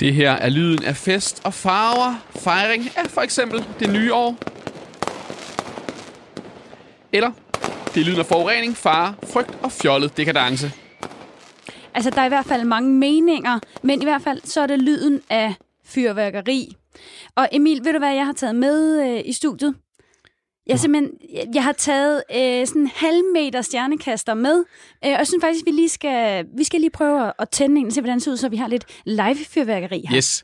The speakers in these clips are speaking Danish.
Det her er lyden af fest og farver, fejring af for eksempel det nye år. Eller det er lyden af forurening, fare, frygt og fjollet dekadence. Altså, der er i hvert fald mange meninger, men i hvert fald så er det lyden af fyrværkeri. Og Emil, ved du hvad jeg har taget med i studiet? Jeg har taget sådan en halvmeter stjernekaster med, og jeg synes faktisk, vi skal lige prøve at tænde en og se, hvordan det ser ud, så vi har lidt live fyrværkeri her. Yes.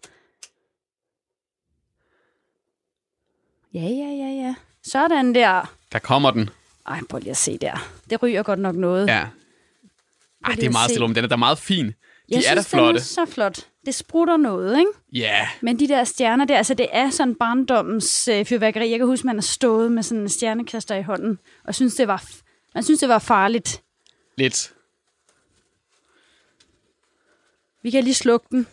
Ja. Sådan der. Der kommer den. Ej, prøv lige at se der. Det ryger godt nok noget. Ja. Ej, det er meget stille om. Den er da meget fin. Jeg synes, da flotte. Den er så flot. Det sprutter noget, ikke? Ja. Yeah. Men de der stjerner der, altså det er sådan barndommens fyrværkeri. Jeg kan huske, man har stået med sådan en stjernekaster i hånden, og synes, det var farligt. Lidt. Vi kan lige slukke den.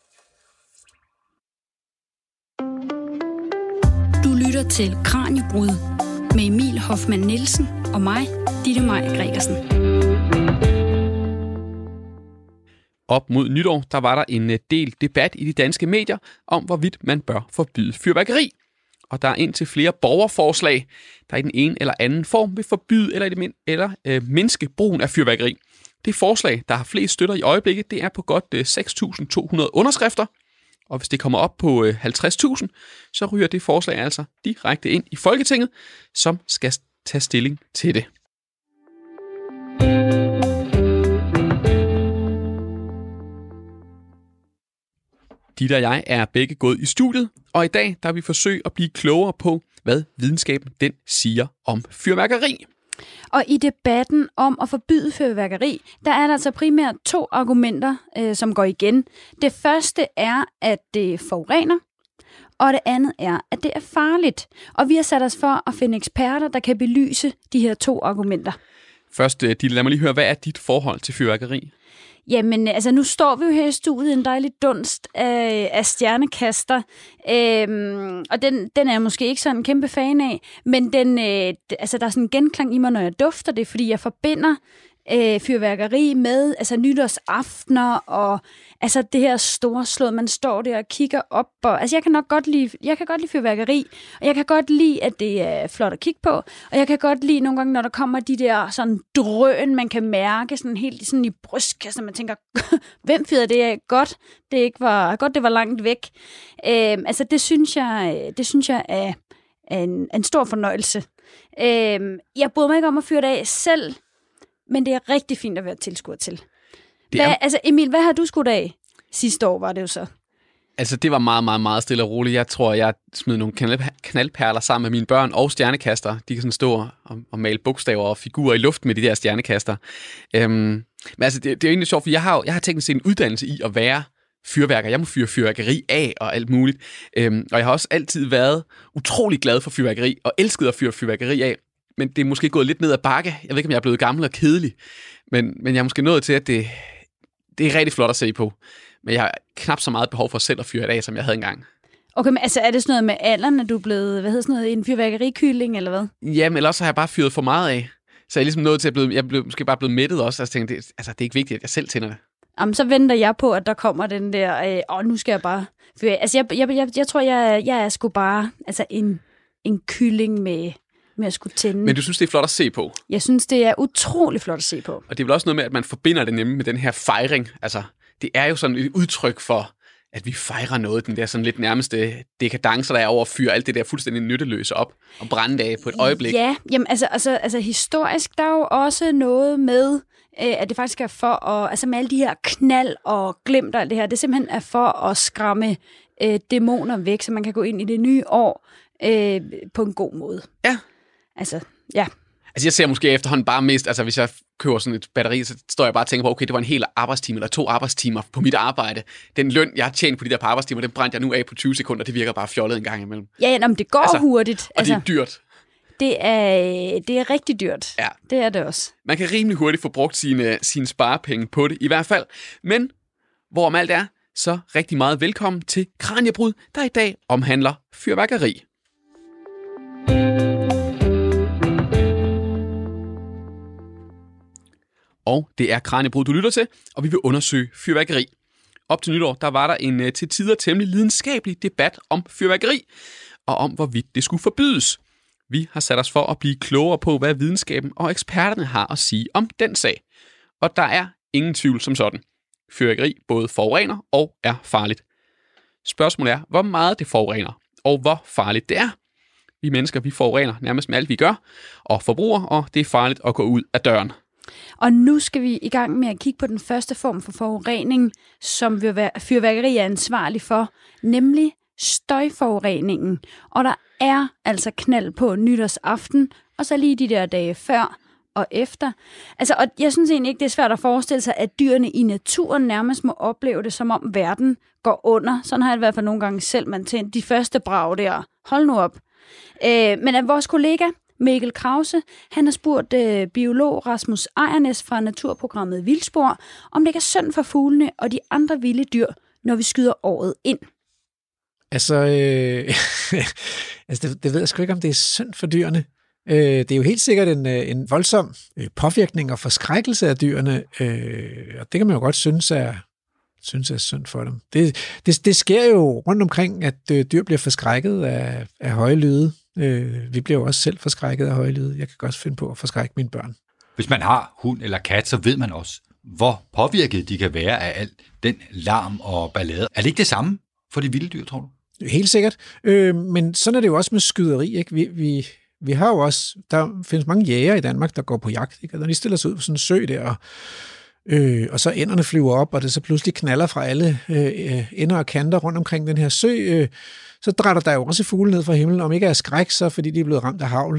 Du lytter til Kraniebrud med Emil Hoffmann Nielsen og mig, Ditte Maj Gregersen. Op mod nytår, der var der en del debat i de danske medier om, hvorvidt man bør forbyde fyrværkeri. Og der er indtil flere borgerforslag, der i den ene eller anden form vil forbyde eller mindske brugen af fyrværkeri. Det forslag, der har flest støtter i øjeblikket, det er på godt 6.200 underskrifter. Og hvis det kommer op på 50.000, så ryger det forslag altså direkte ind i Folketinget, som skal tage stilling til det. Ditte og jeg er begge gået i studiet, og i dag der vil vi forsøge at blive klogere på, hvad videnskaben den siger om fyrværkeri. Og i debatten om at forbyde fyrværkeri, der er der altså primært 2 argumenter, som går igen. Det første er, at det forurener, og det andet er, at det er farligt. Og vi har sat os for at finde eksperter, der kan belyse de her 2 argumenter. Først, Ditte, lad mig lige høre, hvad er dit forhold til fyrværkeri? Jamen, altså nu står vi jo her i studiet, en dejlig dunst af stjernekaster, og den er jeg måske ikke sådan en kæmpe fan af, men der er sådan en genklang i mig, når jeg dufter det, fordi jeg forbinder fyrværkeri med nytårsaftener og altså det her storslået, man står der og kigger op og altså jeg kan godt lide fyrværkeri, og jeg kan godt lide, at det er flot at kigge på, og jeg kan godt lide nogle gange, når der kommer de der sådan drøn, man kan mærke sådan helt sådan i brystkassen, man tænker, hvem fyrede det af godt? Det ikke var godt, det var langt væk. Det synes jeg er en stor fornøjelse. Jeg bryder mig ikke om at fyre det af selv, men det er rigtig fint at være tilskuer til. Emil, hvad har du skudt af? Sidste år var det jo så. Altså, det var meget, meget, meget stille og roligt. Jeg tror, jeg smed nogle knaldperler sammen med mine børn og stjernekaster. De kan sådan stå og male bogstaver og figurer i luft med de der stjernekaster. Men altså, det er jo egentlig sjovt, for jeg har teknisk set en uddannelse i at være fyrværker. Jeg må fyre fyrværkeri af og alt muligt. Og jeg har også altid været utrolig glad for fyrværkeri og elsket at fyre fyrværkeri af. Men det er måske gået lidt ned ad bakke. Jeg ved ikke, om jeg er blevet gammel og kedelig. Men jeg er måske nået til, at det er rigtig flot at se på. Men jeg har knap så meget behov for selv at fyre det af, som jeg havde engang. Okay, men altså er det sådan noget med alderen, at du er blevet, en fyrværkerikylling, eller hvad? Jamen, ellers har jeg bare fyret for meget af. Så jeg er ligesom nået til jeg blev måske bare blevet mættet også. Altså, jeg tænkte, det er ikke vigtigt, at jeg selv tænder det. Jamen, så venter jeg på, at der kommer den der, nu skal jeg bare fyre. Altså, jeg tror, jeg er sgu bare en kylling med at skulle tænde. Men du synes, det er flot at se på? Jeg synes, det er utrolig flot at se på. Og det er vel også noget med, at man forbinder det nemlig med den her fejring. Altså, det er jo sådan et udtryk for, at vi fejrer noget. Den der sådan lidt nærmeste dekadancer, der er over at fyre alt det der fuldstændig nytteløse op og brænde af på et øjeblik. Ja, jamen altså historisk, der er jo også noget med, at det faktisk er for at, altså med alle de her knald og glimt og alt det her, det simpelthen er for at skræmme dæmoner væk, så man kan gå ind i det nye år på en god måde. Ja. Altså, ja. Altså, jeg ser måske efterhånden bare mest, altså hvis jeg køber sådan et batteri, så står jeg bare og tænker på, okay, det var en hel arbejdstime eller 2 arbejdstimer på mit arbejde. Den løn, jeg har tjent på de der par arbejdstimer, den brændte jeg nu af på 20 sekunder. Det virker bare fjollet en gang imellem. Ja, men det går hurtigt. Og det er dyrt. Det er rigtig dyrt. Ja. Det er det også. Man kan rimelig hurtigt få brugt sine sparepenge på det, i hvert fald. Men hvorom alt er, så rigtig meget velkommen til Kraniebrud, der i dag omhandler fyrværkeri. Og det er Kraniebrud, du lytter til, og vi vil undersøge fyrværkeri. Op til nytår, der var der en til tider temmelig lidenskabelig debat om fyrværkeri, og om hvorvidt det skulle forbydes. Vi har sat os for at blive klogere på, hvad videnskaben og eksperterne har at sige om den sag. Og der er ingen tvivl som sådan. Fyrværkeri både forurener og er farligt. Spørgsmålet er, hvor meget det forurener, og hvor farligt det er. Vi mennesker, vi forurener nærmest med alt, vi gør, og forbruger, og det er farligt at gå ud af døren. Og nu skal vi i gang med at kigge på den første form for forurening, som fyrværkeri er ansvarlig for, nemlig støjforureningen. Og der er altså knald på nytårsaften, og så lige de der dage før og efter. Altså, og jeg synes egentlig ikke, det er svært at forestille sig, at dyrene i naturen nærmest må opleve det, som om verden går under. Sådan har jeg i hvert fald nogle gange selv, man tændte de første brag der. Hold nu op. Men at vores kollega Mikkel Krause, han har spurgt biolog Rasmus Ejernes fra naturprogrammet Vildspor, om det ikke er synd for fuglene og de andre vilde dyr, når vi skyder året ind. Altså, det ved jeg sgu ikke, om det er synd for dyrene. Det er jo helt sikkert en voldsom påvirkning og forskrækkelse af dyrene, og det kan man jo godt synes er synd for dem. Det sker jo rundt omkring, at dyr bliver forskrækket af høje lyde. Vi bliver jo også selv forskrækket af høje lyde. Jeg kan godt finde på at forskrække mine børn. Hvis man har hund eller kat, så ved man også, hvor påvirket de kan være af alt den larm og ballade. Er det ikke det samme for de vilde dyr, tror du? Helt sikkert. Men sådan er det jo også med skyderi, ikke? Vi har jo også, der findes mange jæger i Danmark, der går på jagt, ikke? Og når de stiller sig ud på sådan en sø der, og så ænderne flyver op, og det så pludselig knaller fra alle ender og kanter rundt omkring den her sø, så drætter der jo også fugle ned fra himlen, om ikke af skræk, så fordi de er blevet ramt af hagl.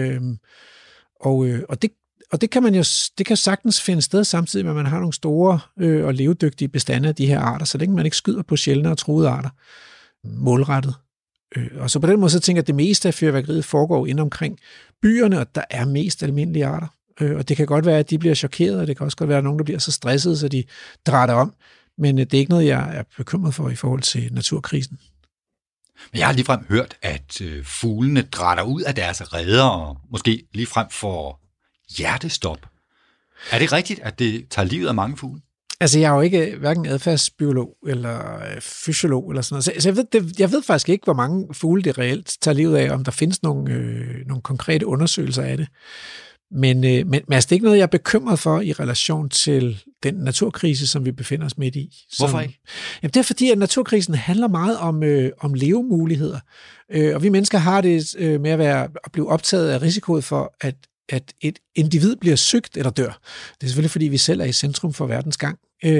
Og det kan man jo, det kan sagtens finde sted samtidig med, at man har nogle store og levedygtige bestande af de her arter, så længe man ikke skyder på sjældne og truede arter målrettet. Og så på den måde, så tænker jeg, at det meste af fyrværkeriet foregår inde omkring byerne, og der er mest almindelige arter. Og det kan godt være, at de bliver chokeret, og det kan også godt være, at nogen, der bliver så stressede, så de drætter om. Men det er ikke noget, jeg er bekymret for i forhold til naturkrisen. Men jeg har ligefrem hørt, at fuglene drætter ud af deres reder, og måske ligefrem får hjertestop. Er det rigtigt, at det tager livet af mange fugle? Altså, jeg er jo ikke hverken adfærdsbiolog eller fysiolog eller sådan noget. Så jeg ved faktisk ikke, hvor mange fugle det reelt tager livet af, om der findes nogle konkrete undersøgelser af det. Men altså, det er ikke noget, jeg er bekymret for i relation til den naturkrise, som vi befinder os midt i. Hvorfor ikke? Jamen, det er fordi, at naturkrisen handler meget om levemuligheder. Og vi mennesker har det med at blive optaget af risikoet for, at et individ bliver sygt eller dør. Det er selvfølgelig, fordi vi selv er i centrum for verdens gang.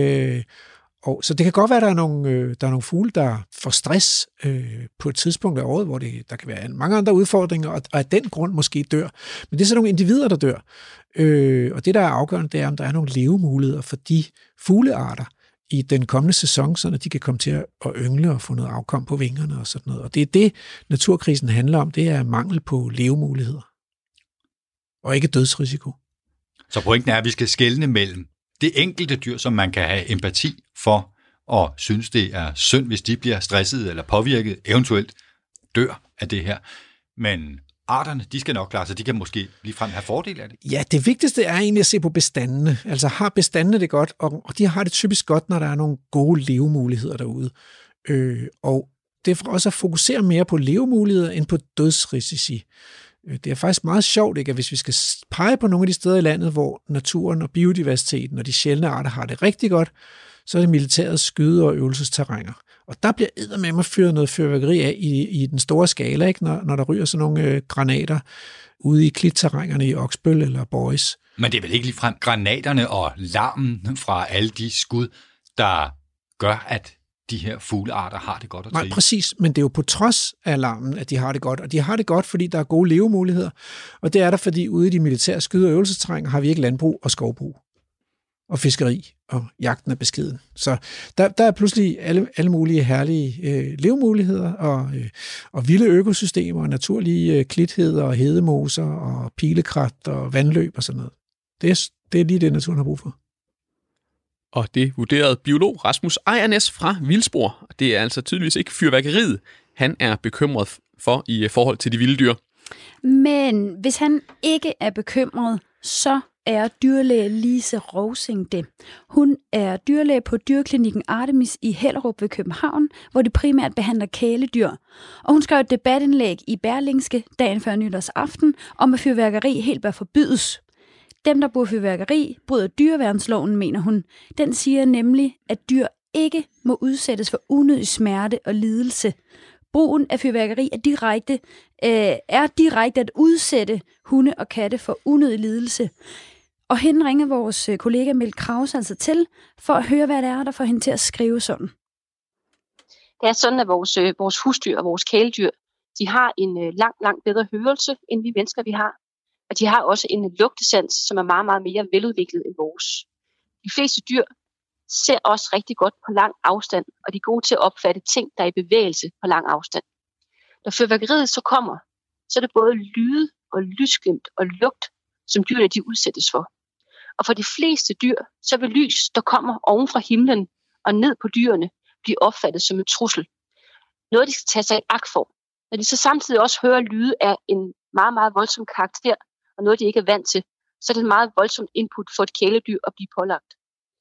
Og så det kan godt være, at der er nogle fugle, der får stress på et tidspunkt af året, hvor der kan være mange andre udfordringer, og af den grund måske dør. Men det er så nogle individer, der dør. Og det, der er afgørende, det er, om der er nogle levemuligheder for de fuglearter i den kommende sæson, så de kan komme til at yngle og få noget afkom på vingerne og sådan noget. Og det er det, naturkrisen handler om. Det er mangel på levemuligheder. Og ikke dødsrisiko. Så pointen er, at vi skal skelne mellem det enkelte dyr, som man kan have empati for, og synes, det er synd, hvis de bliver stresset eller påvirket, eventuelt dør af det her. Men arterne, de skal nok klare sig. De kan måske ligefrem have fordel af det. Ja, det vigtigste er egentlig at se på bestandene. Altså har bestandene det godt, og de har det typisk godt, når der er nogle gode levemuligheder derude. Og det er for også at fokusere mere på levemuligheder end på dødsrisici. Det er faktisk meget sjovt, ikke, at hvis vi skal pege på nogle af de steder i landet, hvor naturen og biodiversiteten og de sjældne arter har det rigtig godt, så er det militærets skyde- og øvelsesterræner. Og der bliver eddermame fyret noget fyrværkeri af i den store skala, ikke, når der ryger sådan nogle granater ude i klitterrængerne i Oksbøl eller Boris. Men det er vel ikke ligefrem granaterne og larmen fra alle de skud, der gør, at de her fuglearter har det godt at trives. Nej, præcis, men det er jo på trods af alarmen, at de har det godt. Og de har det godt, fordi der er gode levemuligheder. Og det er der, fordi ude i de militære skyde- og øvelsesterrænger har vi ikke landbrug og skovbrug. Og fiskeri, og jagten er beskeden. Så der er pludselig alle mulige herlige levemuligheder, og vilde økosystemer, og naturlige klitheder, og hedemoser, og pilekrat, og vandløb og sådan noget. Det er lige det, naturen har brug for. Og det vurderede biolog Rasmus Ejernes fra Vildspor. Det er altså tydeligvis ikke fyrværkeriet, han er bekymret for i forhold til de vilde dyr. Men hvis han ikke er bekymret, så er dyrlæge Lise Rovsing det. Hun er dyrlæge på dyrklinikken Artemis i Hellerup ved København, hvor de primært behandler kæledyr. Og hun skrev et debatindlæg i Berlingske dagen før nytårsaften om, at fyrværkeri helt bør forbydes. Dem, der bruger fyrværkeri, bryder dyreværnsloven, mener hun. Den siger nemlig, at dyr ikke må udsættes for unødig smerte og lidelse. Brugen af fyrværkeri er direkte at udsætte hunde og katte for unødig lidelse. Og hende ringer vores kollega Mel Krause altså til, for at høre, hvad det er, der får hende til at skrive sådan. Det er sådan, at vores husdyr og vores kæledyr, de har en langt bedre hørelse, end vi mennesker vi har. Og de har også en lugtesans, som er meget, meget mere veludviklet end vores. De fleste dyr ser også rigtig godt på lang afstand, og de er gode til at opfatte ting, der er i bevægelse på lang afstand. Når fyrværkeriet så kommer, så er det både lyde og lysglimt og lugt, som dyrene de udsættes for. Og for de fleste dyr, så vil lys, der kommer oven fra himlen og ned på dyrene, blive opfattet som en trussel. Noget, de skal tage sig i agt for. Når de så samtidig også hører lyde af en meget, meget voldsom karakter, og noget, de ikke er vant til, så er det et meget voldsomt input for et kæledyr at blive pålagt.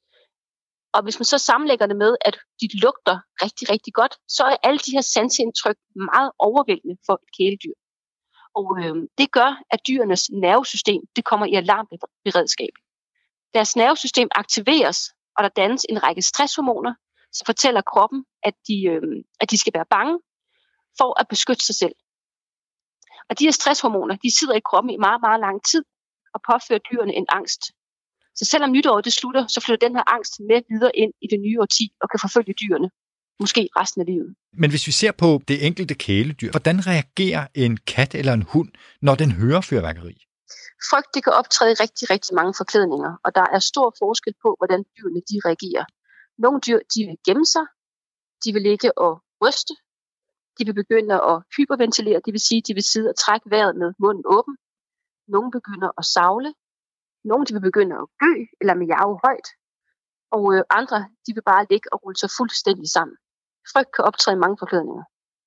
Og hvis man så sammenlægger det med, at de lugter rigtig, rigtig godt, så er alle de her sanseindtryk meget overvældende for et kæledyr. Og det gør, at dyrenes nervesystem det kommer i alarmberedskab. Deres nervesystem aktiveres, og der dannes en række stresshormoner, som fortæller kroppen, at de skal være bange for at beskytte sig selv. Og de her stresshormoner, de sidder i kroppen i meget, meget lang tid og påfører dyrene en angst. Så selvom nytåret det slutter, så flytter den her angst med videre ind i det nye årti og kan forfølge dyrene, måske resten af livet. Men hvis vi ser på det enkelte kæledyr, hvordan reagerer en kat eller en hund, når den hører fyrværkeri? Frygt det kan optræde i rigtig, rigtig mange forklædninger, og der er stor forskel på, hvordan dyrene de reagerer. Nogle dyr de vil gemme sig, de vil ligge og ryste, de vil begynde at hyperventilere, det vil sige, de vil sidde og trække vejret med munden åben. Nogle begynder at savle. Nogle de vil begynde at gø eller miave højt, og andre de vil bare ligge og rulle sig fuldstændig sammen. Frygt kan optræde i mange forklædninger.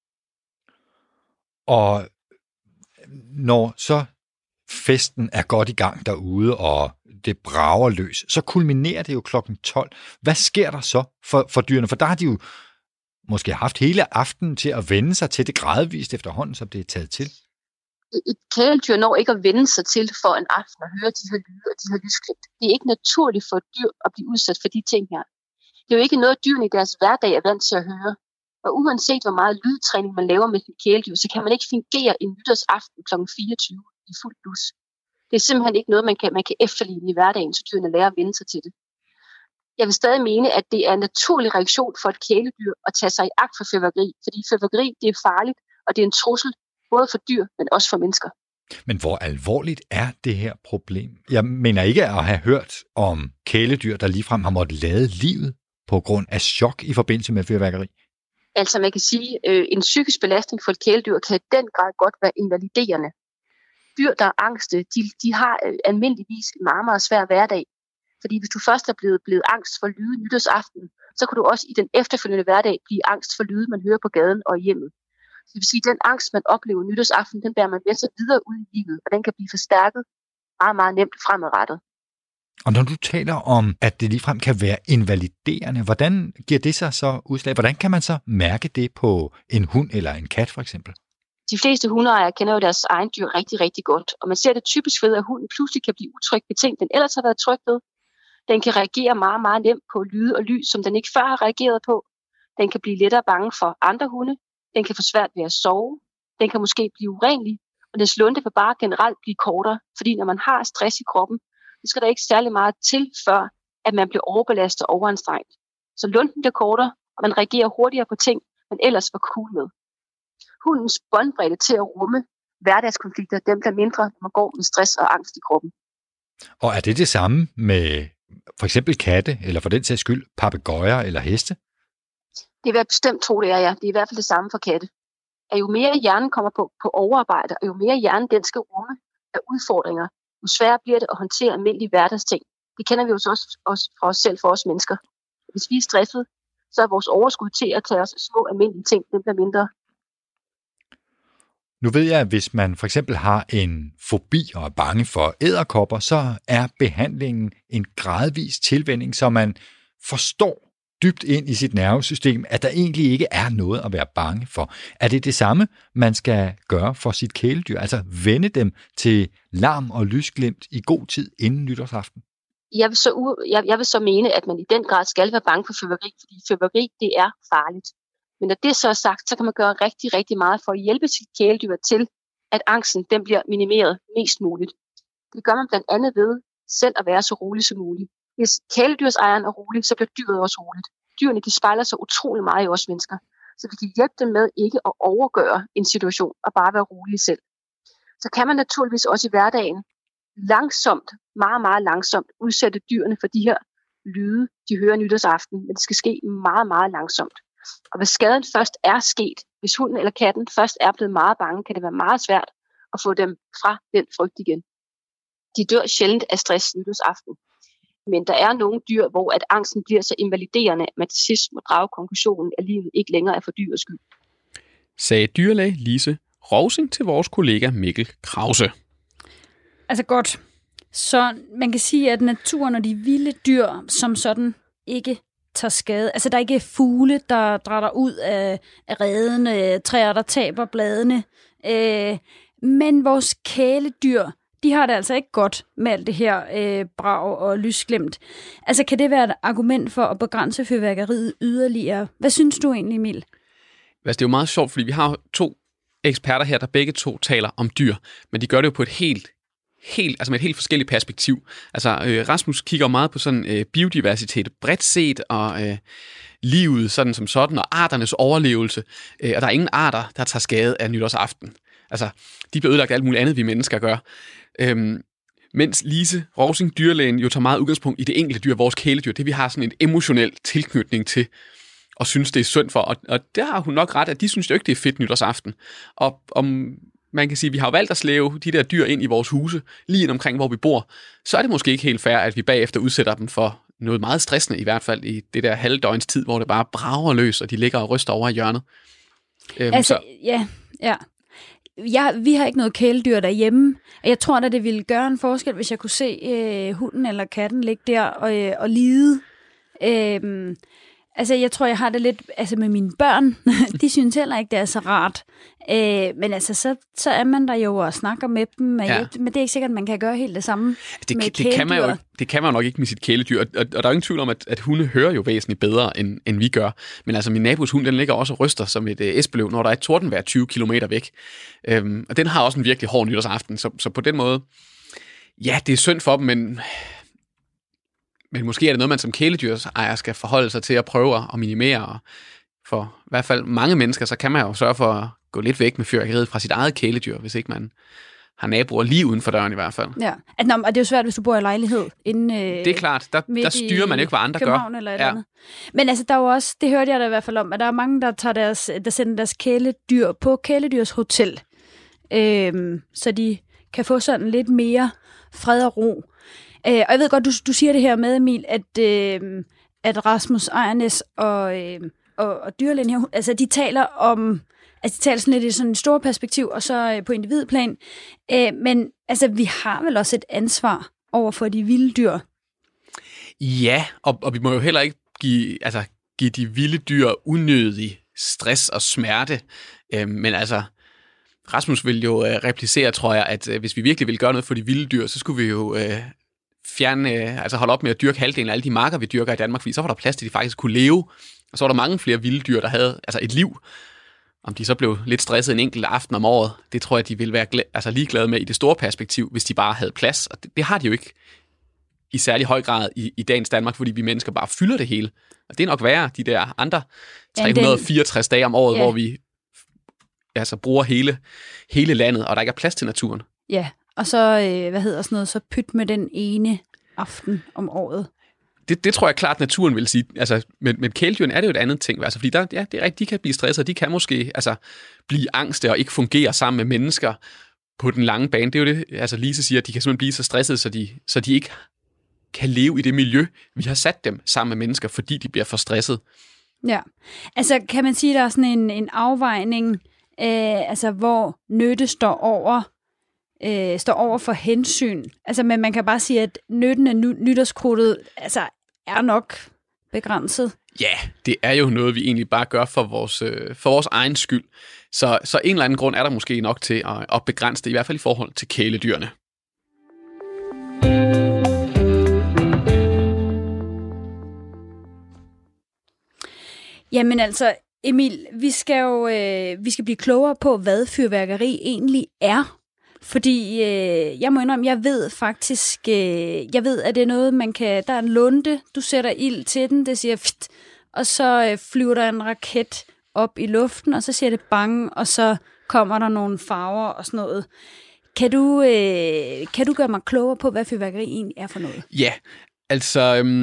Og når så festen er godt i gang derude, og det brager løs, så kulminerer det jo klokken 12. Hvad sker der så for dyrene? For der har de jo måske haft hele aftenen til at vende sig til det gradvist efterhånden, som det er taget til. Et kæledyr når ikke at vende sig til for en aften og høre de her lyde og de her lysglimt. Det er ikke naturligt for et dyr at blive udsat for de ting her. Det er jo ikke noget, dyrene i deres hverdag er vant til at høre. Og uanset hvor meget lydtræning man laver med sit kæledyr, så kan man ikke fungere en nytårsaften kl. 24 i fuld blus. Det er simpelthen ikke noget, man kan efterligne i hverdagen, så dyrene lærer at vende sig til det. Jeg vil stadig mene, at det er en naturlig reaktion for et kæledyr at tage sig i agt for fyrværkeri, fordi fyrværkeri det er farligt, og det er en trussel, både for dyr, men også for mennesker. Men hvor alvorligt er det her problem? Jeg mener ikke at have hørt om kæledyr, der ligefrem har måttet lade livet på grund af chok i forbindelse med fyrværkeri. Altså man kan sige, en psykisk belastning for et kæledyr kan i den grad godt være invaliderende. Dyr, der er angste, de har almindeligvis en meget, meget svær hverdag. Fordi hvis du først er blevet angst for lyde nytårsaften, så kan du også i den efterfølgende hverdag blive angst for lyde, man hører på gaden og i hjemmet. Det vil sige, at den angst, man oplever nytårsaften, den bærer man med sig videre ud i livet, og den kan blive forstærket meget, meget nemt fremadrettet. Og når du taler om, at det ligefrem kan være invaliderende, hvordan giver det sig så udslag? Hvordan kan man så mærke det på en hund eller en kat for eksempel? De fleste hundeejere kender jo deres egen dyr rigtig, rigtig godt, og man ser det typisk ved, at hunden pludselig kan blive utryg ved ting, den ellers har været tryg ved. Den kan reagere meget, meget nemt på lyde og lys, som den ikke før har reageret på. Den kan blive lettere bange for andre hunde. Den kan få svært ved at sove. Den kan måske blive urenlig. Og dens lunte vil bare generelt blive kortere. Fordi når man har stress i kroppen, så skal der ikke særlig meget til, før at man bliver overbelastet og overanstrengt. Så lunten bliver kortere, og man reagerer hurtigere på ting, man ellers var cool med. Hundens båndbredde til at rumme hverdagskonflikter, dem bliver mindre, når man går med stress og angst i kroppen. Og er det det samme med for eksempel katte, eller for den sags skyld papegøjer eller heste? Det vil jeg bestemt tro, det er, ja. Det er i hvert fald det samme for katte. At jo mere hjernen kommer på overarbejde, og jo mere hjernen den skal rumme af udfordringer, jo sværere bliver det at håndtere almindelige hverdagsting. Det kender vi jo også fra os selv, for os mennesker. Hvis vi er stresset, så er vores overskud til at tage os små almindelige ting, den bliver mindre. Nu ved jeg, at hvis man for eksempel har en fobi og er bange for edderkopper, så er behandlingen en gradvis tilvænning, så man forstår dybt ind i sit nervesystem, at der egentlig ikke er noget at være bange for. Er det det samme, man skal gøre for sit kæledyr? Altså vende dem til larm og lysglimt i god tid inden nytårsaften? Jeg vil så mene, at man i den grad skal være bange for fyrværkeri, fordi fyrværkeri, det er farligt. Men når det så er sagt, så kan man gøre rigtig, rigtig meget for at hjælpe sit kæledyr til, at angsten den bliver minimeret mest muligt. Det gør man blandt andet ved selv at være så rolig som muligt. Hvis kæledyrsejeren er rolig, så bliver dyret også roligt. Dyrene de spejler sig utrolig meget i os mennesker, så vi kan hjælpe dem med ikke at overgøre en situation og bare være rolige selv. Så kan man naturligvis også i hverdagen langsomt, meget, meget langsomt udsætte dyrene for de her lyde, de hører nytårsaften, men det skal ske meget, meget langsomt. Og hvis skaden først er sket, hvis hunden eller katten først er blevet meget bange, kan det være meget svært at få dem fra den frygt igen. De dør sjældent af stress nytårsaften. Men der er nogle dyr, hvor at angsten bliver så invaliderende, at man til sidst må drage konklusionen, at livet ikke længere er for dyrets skyld. Sagde dyrlæge Lise Rovsing til vores kollega Mikkel Krause. Altså godt. Så man kan sige, at naturen og de vilde dyr som sådan ikke tager skade. Altså der er ikke fugle, der drætter ud af reden, træer, der taber bladene. Men vores kæledyr, de har det altså ikke godt med alt det her brag og lysglimt. Altså kan det være et argument for at begrænse fyrværkeriet yderligere? Hvad synes du egentlig, Emil? Altså, det er jo meget sjovt, fordi vi har 2 eksperter her, der begge 2 taler om dyr, men de gør det jo på et med et helt forskelligt perspektiv. Altså, Rasmus kigger meget på sådan biodiversitet bredt set, og livet sådan som sådan, og arternes overlevelse. Og der er ingen arter, der tager skade af nytårsaften. Altså, de bliver ødelagt af alt muligt andet, vi mennesker gør. Mens Lise Rovsing, dyrlægen, jo tager meget udgangspunkt i det enkelte dyr, vores kæledyr, det vi har sådan en emotionel tilknytning til, og synes, det er synd for. Og der har hun nok ret, at de synes jo ikke, det er fedt nytårsaften. Og man kan sige, at vi har valgt at slæve de der dyr ind i vores huse, lige ind omkring, hvor vi bor, så er det måske ikke helt fair, at vi bagefter udsætter dem for noget meget stressende, i hvert fald i det der halvdøgns tid, hvor det bare brager løs, og de ligger og ryster over i hjørnet. Vi har ikke noget kæledyr derhjemme. Jeg tror da, det ville gøre en forskel, hvis jeg kunne se hunden eller katten ligge der og lide. Altså, jeg tror, jeg har det lidt med mine børn. De synes heller ikke, det er så rart. Men altså, så er man der jo og snakker med dem. Ja. Men det er ikke sikkert, at man kan gøre helt det samme med kæledyr. Det kan man jo nok ikke med sit kæledyr. Og der er jo ingen tvivl om, at hunde hører jo væsentligt bedre, end vi gør. Men altså, min nabos hund, den ligger også og ryster som et esbeløv, når der er et tordenvejr 20 kilometer væk. Og den har også en virkelig hård nytårsaften. Så på den måde, ja, det er synd for dem, men måske er det noget, man som kæledyrsejer skal forholde sig til at prøve at minimere. Og for i hvert fald mange mennesker, så kan man jo sørge for at gå lidt væk med fyrværkeriet fra sit eget kæledyr, hvis ikke man har naboer lige uden for døren i hvert fald. Ja, og det er jo svært, hvis du bor i lejlighed. Det er klart, der styrer man ikke, hvad andre gør. Eller andet. Men altså, der er jo også, det hørte jeg da i hvert fald om, at der er mange, der sender deres kæledyr på kæledyrshotel, så de kan få sådan lidt mere fred og ro. Og jeg ved godt, du siger det her med, Emil, at Rasmus Ejernes og dyrlægen her, altså de taler om, altså de taler sådan lidt i sådan et stort perspektiv, og så på individplan. Men altså, vi har vel også et ansvar over for de vilde dyr. Ja, og vi må jo heller ikke give de vilde dyr unødig stress og smerte. Men altså, Rasmus vil jo replicere, tror jeg, at hvis vi virkelig vil gøre noget for de vilde dyr, så skulle vi jo holde op med at dyrke halvdelen af alle de marker, vi dyrker i Danmark, fordi så var der plads til, at de faktisk kunne leve. Og så var der mange flere vilde dyr, der havde et liv. Om de så blev lidt stresset en enkelt aften om året, det tror jeg, de ville være ligeglade med i det store perspektiv, hvis de bare havde plads. Og det har de jo ikke i særlig høj grad i dagens Danmark, fordi vi mennesker bare fylder det hele. Og det er nok værre de der andre 364 dage om året, hvor vi bruger hele landet, og der ikke er plads til naturen. Ja, og så, så pyt med den ene aften om året. Det tror jeg klart, naturen vil sige. Altså, med kæledyrene er det jo et andet ting. Altså, fordi det er rigtigt, de kan blive stresset, de kan måske blive angste og ikke fungere sammen med mennesker på den lange bane. Det er jo det, altså Lise siger, at de kan simpelthen blive så stressede, så de ikke kan leve i det miljø, vi har sat dem sammen med mennesker, fordi de bliver for stresset. Ja, altså kan man sige, at der er sådan en afvejning altså hvor nytte står over for hensyn. Altså, men man kan bare sige, at nytten af nytårskrudtet altså, er nok begrænset. Ja, det er jo noget, vi egentlig bare gør for vores egen skyld. Så en eller anden grund er der måske nok til at begrænse det, i hvert fald i forhold til kæledyrene. Jamen altså, Emil, vi skal blive klogere på, hvad fyrværkeri egentlig er. Fordi jeg må indrømme, jeg ved, at det er noget, der er en lunte, du sætter ild til den, det siger pft, og så flyver der en raket op i luften, og så siger det bang, og så kommer der nogle farver og sådan noget. Kan du gøre mig klogere på, hvad fyrværkeri egentlig er for noget? Ja, altså...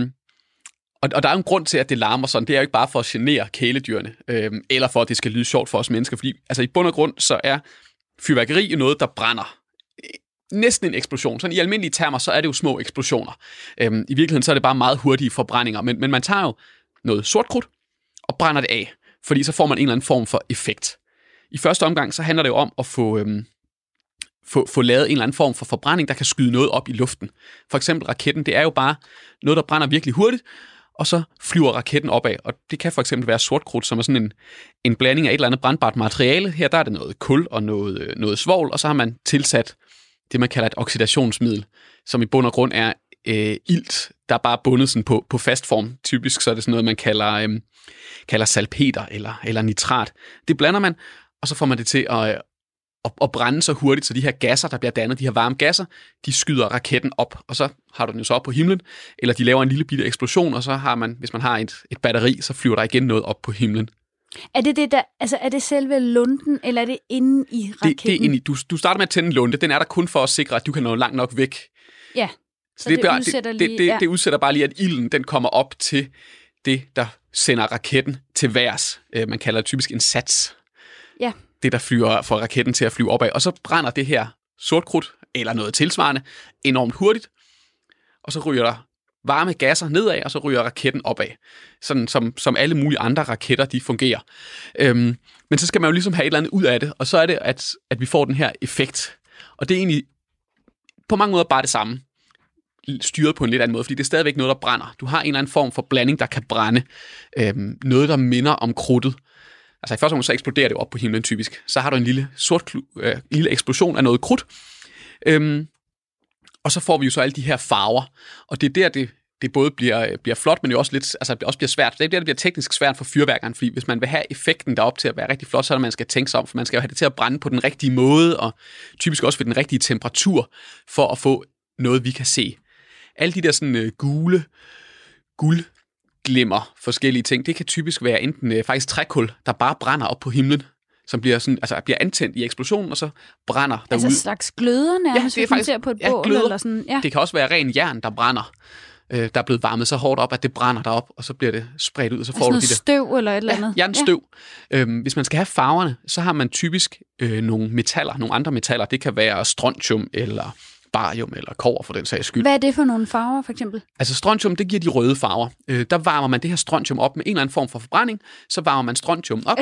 Og der er jo en grund til, at det larmer sådan. Det er jo ikke bare for at genere kæledyrene, eller for, at det skal lyde sjovt for os mennesker. Fordi altså, i bund og grund, så er fyrværkeri jo noget, der brænder. Næsten en eksplosion. Sådan i almindelige termer, så er det jo små eksplosioner. I virkeligheden, så er det bare meget hurtige forbrændinger. Men man tager jo noget sort krudt og brænder det af. Fordi så får man en eller anden form for effekt. I første omgang, så handler det jo om at få lavet en eller anden form for forbrænding, der kan skyde noget op i luften. For eksempel raketten, det er jo bare noget, der brænder virkelig hurtigt, og så flyver raketten opad. Og det kan for eksempel være sortkrudt, som er sådan en blanding af et eller andet brændbart materiale. Her der er det noget kul og noget svovl, og så har man tilsat det, man kalder et oxidationsmiddel, som i bund og grund er ilt, der er bare bundet sådan på fast form. Typisk så er det sådan noget, man kalder salpeter eller nitrat. Det blander man, og så får man det til at brænde så hurtigt, så de her gasser, der bliver dannet, de her varme gasser, de skyder raketten op, og så har du den jo så op på himlen, eller de laver en lille bitte eksplosion, og så har man, hvis man har et batteri, så flyver der igen noget op på himlen. Er det der, altså er det selve lunden, eller er det inde i raketten? Det er inde i. Du starter med at tænde en lunde, den er der kun for at sikre, at du kan nå langt nok væk. Ja, så det udsætter bare lige, at ilden, den kommer op til det, der sender raketten til værs. Man kalder det typisk en sats. Ja. Det, der flyver, får raketten til at flyve opad. Og så brænder det her sortkrudt, eller noget tilsvarende, enormt hurtigt. Og så ryger der varme gasser nedad, og så ryger raketten opad. Sådan som alle mulige andre raketter, de fungerer. Men så skal man jo ligesom have et eller andet ud af det, og så er det, at vi får den her effekt. Og det er egentlig på mange måder bare det samme, styret på en lidt anden måde, fordi det er stadigvæk noget, der brænder. Du har en eller anden form for blanding, der kan brænde. Noget, der minder om krudtet. Altså i første omgang, så eksploderer det op på himlen typisk. Så har du en lille lille eksplosion af noget krudt. Og så får vi jo så alle de her farver. Og det er der, det både bliver flot, men jo også lidt, altså det også bliver svært. Det er der, det bliver teknisk svært for fyrværkeren, fordi hvis man vil have effekten derop til at være rigtig flot, så er det, man skal tænke sig om, for man skal jo have det til at brænde på den rigtige måde, og typisk også ved den rigtige temperatur, for at få noget, vi kan se. Alle de der sådan guldglimmer, forskellige ting, det kan typisk være enten faktisk trækul, der bare brænder op på himlen, som bliver antændt i eksplosionen, og så brænder derude. Altså slags gløder nærmest, ja, det er faktisk, ser på et bål eller sådan. Ja. Det kan også være ren jern, der brænder. Der er blevet varmet så hårdt op, at det brænder derop, og så bliver det spredt ud, og så får du de der støv eller et eller andet. Ja, jernstøv. Hvis man skal have farverne, så har man typisk nogle andre metaller. Det kan være strontium eller barium eller kobber for den sags skyld. Hvad er det for nogle farver, for eksempel? Altså strontium, det giver de røde farver. Der varmer man det her strontium op med en eller anden form for forbrænding, så varmer man strontium op. Er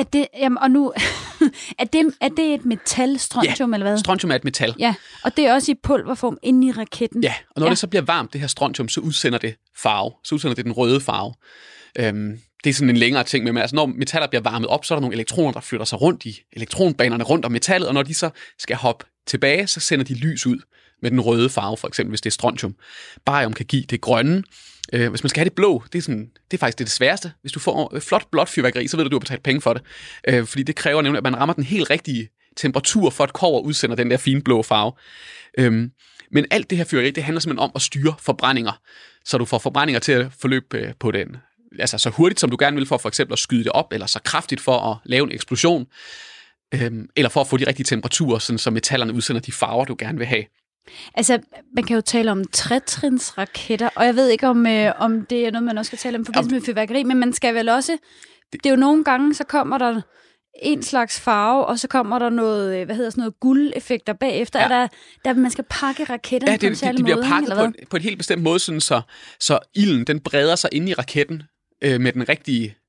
det et metal, strontium, eller hvad? Strontium er et metal. Ja, og det er også i pulverform inde i raketten. Ja, og når det så bliver varmt, det her strontium, så udsender det farve. Så udsender det den røde farve. Det er sådan en længere ting med, altså når metaller bliver varmet op, så er der nogle elektroner, der flytter sig rundt i elektronbanerne rundt om metallet, og når de så skal hoppe tilbage, så sender de lys ud med den røde farve, for eksempel hvis det er strontium. Barium kan give det grønne. Hvis man skal have det blå, det er faktisk det sværeste. Hvis du får flot blåt fyrværkeri, så ved du har betalt penge for det. Fordi det kræver nemlig, at man rammer den helt rigtige temperatur, for at kobber udsender den der fine blå farve. Men alt det her fyrværkeri, det handler simpelthen om at styre forbrændinger, så du får forbrændinger til at forløbe på den, altså så hurtigt, som du gerne vil, for eksempel at skyde det op, eller så kraftigt for at lave en eksplosion, eller for at få de rigtige temperaturer, sådan så metallerne udsender de farver, du gerne vil have. Altså, man kan jo tale om trætrinsraketter, og jeg ved ikke, om det er noget, man også skal tale om for med fyrværkeri, men man skal vel også... Det er jo nogle gange, så kommer der en slags farve, og så kommer der noget, guldeffekter bagefter. Ja. Er der, man skal pakke raketterne på en særlig måde? Ja, de bliver pakket på et helt bestemt måde, sådan så ilden, den breder sig inde i raketten med den rigtige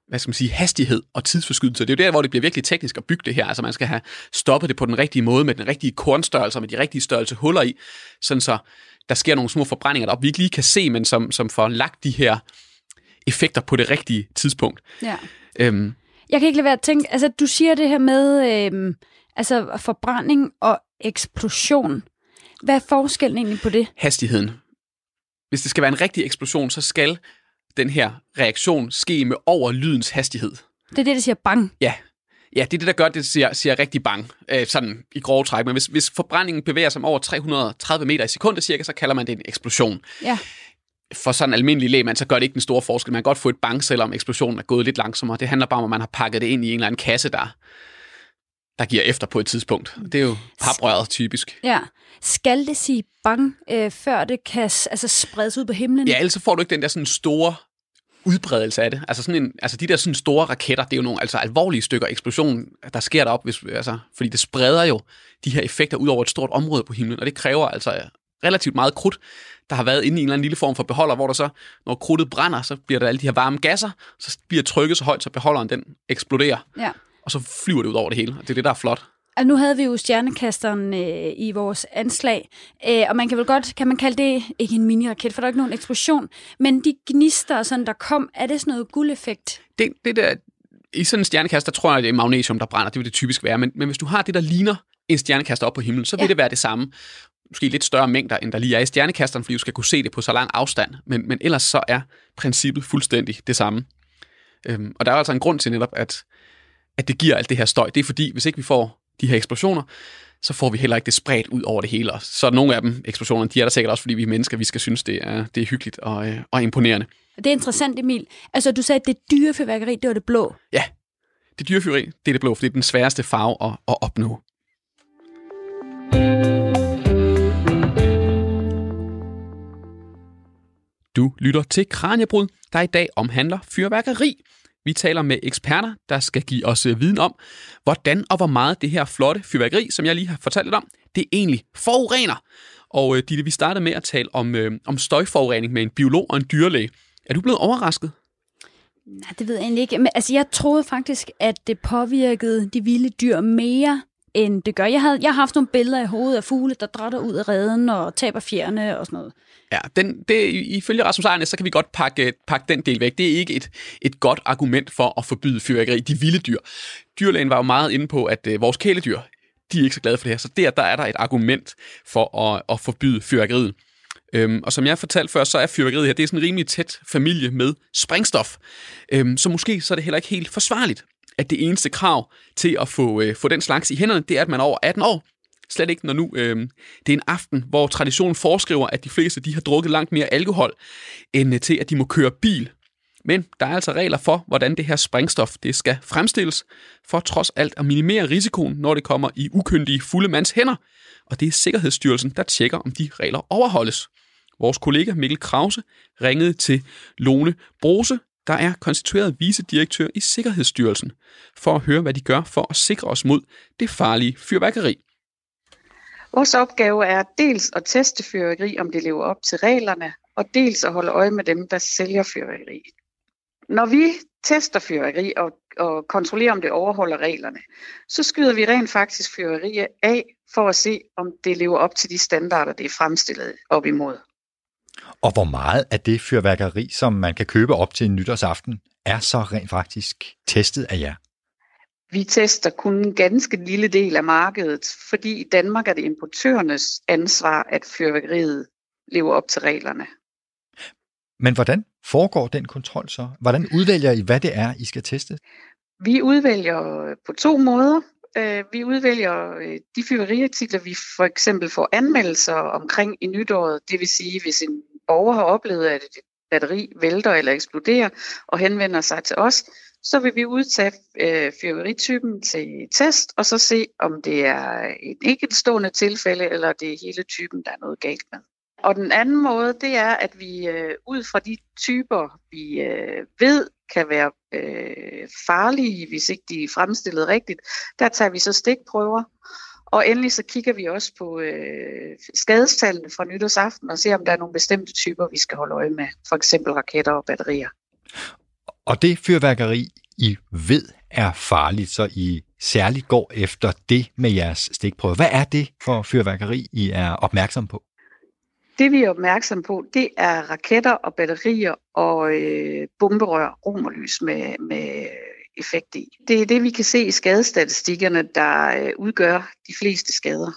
hastighed og tidsforskydelse. Det er jo der, hvor det bliver virkelig teknisk at bygge det her. Altså man skal have stoppet det på den rigtige måde, med den rigtige kornstørrelse, med de rigtige størrelse huller i, sådan så der sker nogle små forbrændinger deroppe, vi ikke lige kan se, men som får lagt de her effekter på det rigtige tidspunkt. Ja. Jeg kan ikke lade være at tænke, altså du siger det her med forbrænding og eksplosion. Hvad er forskellen egentlig på det? Hastigheden. Hvis det skal være en rigtig eksplosion, så skal den her reaktion ske med over lydens hastighed. Det er det, der siger bang? Ja, det er det, der gør, det siger rigtig bang, sådan i grove træk. Men hvis forbrændingen bevæger sig over 330 meter i sekundet cirka, så kalder man det en eksplosion. Ja. For sådan en almindelig lægmand, så gør det ikke den store forskel. Man kan godt få et bang, selvom eksplosionen er gået lidt langsommere. Det handler bare om, at man har pakket det ind i en eller anden kasse, der giver efter på et tidspunkt. Det er jo paprøret typisk. Ja. Skal det sige bang, før det kan spredes ud på himlen? Ja, ellers får du ikke den der sådan store udbredelse af det. Altså de der sådan store raketter, det er jo nogle alvorlige stykker eksplosion, der sker derop, fordi det spreder jo de her effekter ud over et stort område på himlen, og det kræver relativt meget krudt, der har været inde i en eller anden lille form for beholder, hvor der så, når krudtet brænder, så bliver der alle de her varme gasser, så bliver trykket så højt, så beholderen den eksploderer. Ja. Og så flyver det ud over det hele, og det er det, der er flot. Altså, nu havde vi jo stjernekasteren i vores anslag, og man kan vel godt, kan man kalde det, ikke en mini-raket, for der er ikke nogen eksplosion, men de gnister, sådan, der kom, er det sådan noget guldeffekt? Det der, i sådan en stjernekaster, tror jeg, det er magnesium, der brænder, det vil det typisk være, men hvis du har det, der ligner en stjernekaster op på himlen, så vil det være det samme. Måske lidt større mængder, end der lige er i stjernekasteren, fordi du skal kunne se det på så lang afstand, men ellers så er princippet fuldstændig det samme. Og der er altså en grund til netop, at det giver alt det her støj. Det er fordi, hvis ikke vi får de her eksplosioner, så får vi heller ikke det spredt ud over det hele. Og så er nogle af dem, eksplosionerne, de er der sikkert også, fordi vi er mennesker, vi skal synes, det er hyggeligt og imponerende. Det er interessant, Emil. Altså, du sagde, at det dyre fyrværkeri, det var det blå. Ja, det dyre fyrværkeri, det er det blå, for det er den sværeste farve at opnå. Du lytter til Kraniebrud, der i dag omhandler fyrværkeri. Vi taler med eksperter, der skal give os viden om, hvordan og hvor meget det her flotte fyrværkeri, som jeg lige har fortalt lidt om, det egentlig forurener. Og Ditte, vi startede med at tale om støjforurening med en biolog og en dyrlæge. Er du blevet overrasket? Nej, det ved jeg egentlig ikke. Men, jeg troede faktisk, at det påvirkede de vilde dyr mere, end det gør. Jeg har haft nogle billeder i hovedet af fugle, der drætter ud af reden og taber fjerne og sådan noget. Ja, ifølge Rasmus Ejrnæs, så kan vi godt pakke den del væk. Det er ikke et godt argument for at forbyde fyrværkeri, de vilde dyr. Dyrlægen var jo meget inde på, at vores kæledyr, de er ikke så glade for det her, så der er der et argument for at forbyde fyrværkeriet. Og som jeg fortalte før, så er fyrværkeriet her, det er sådan en rimelig tæt familie med sprængstof. Så måske så er det heller ikke helt forsvarligt, at det eneste krav til at få den slags i hænderne, det er, at man er over 18 år. Slet ikke, når nu det er en aften, hvor traditionen foreskriver, at de fleste de har drukket langt mere alkohol, end til, at de må køre bil. Men der er altså regler for, hvordan det her sprængstof det skal fremstilles, for trods alt at minimere risikoen, når det kommer i ukyndige fulde mands hænder. Og det er Sikkerhedsstyrelsen, der tjekker, om de regler overholdes. Vores kollega Mikkel Krause ringede til Lone Brose, der er konstitueret vicedirektør i Sikkerhedsstyrelsen, for at høre, hvad de gør for at sikre os mod det farlige fyrværkeri. Vores opgave er dels at teste fyrværkeri, om det lever op til reglerne, og dels at holde øje med dem, der sælger fyrværkeri. Når vi tester fyrværkeri og kontrollerer, om det overholder reglerne, så skyder vi rent faktisk fyrværkeri af for at se, om det lever op til de standarder, det er fremstillet op imod. Og hvor meget af det fyrværkeri, som man kan købe op til en nytårsaften, er så rent faktisk testet af jer? Vi tester kun en ganske lille del af markedet, fordi i Danmark er det importørernes ansvar, at fyrværkeriet lever op til reglerne. Men hvordan foregår den kontrol så? Hvordan udvælger I, hvad det er, I skal teste? Vi udvælger på 2 måder. Vi udvælger de fyrværkeriartikler, vi for eksempel får anmeldelser omkring i nytåret. Det vil sige, hvis en borger har oplevet, at et batteri vælter eller eksploderer og henvender sig til os, så vil vi udtage fyrværkeritypen til test, og så se, om det er et enkeltstående tilfælde, eller det er hele typen, der er noget galt med. Og den anden måde, det er, at vi ud fra de typer, vi ved kan være farlige, hvis ikke de er fremstillet rigtigt, der tager vi så stikprøver. Og endelig så kigger vi også på skadestallene fra nytårsaften og ser, om der er nogle bestemte typer, vi skal holde øje med. For eksempel raketter og batterier. Og det fyrværkeri, I ved er farligt, så I særligt går efter det med jeres stikprøve. Hvad er det for fyrværkeri, I er opmærksom på? Det vi er opmærksom på, det er raketter og batterier og bomberør, romerlys med effekt i. Det er det, vi kan se i skadestatistikkerne, der udgør de fleste skader.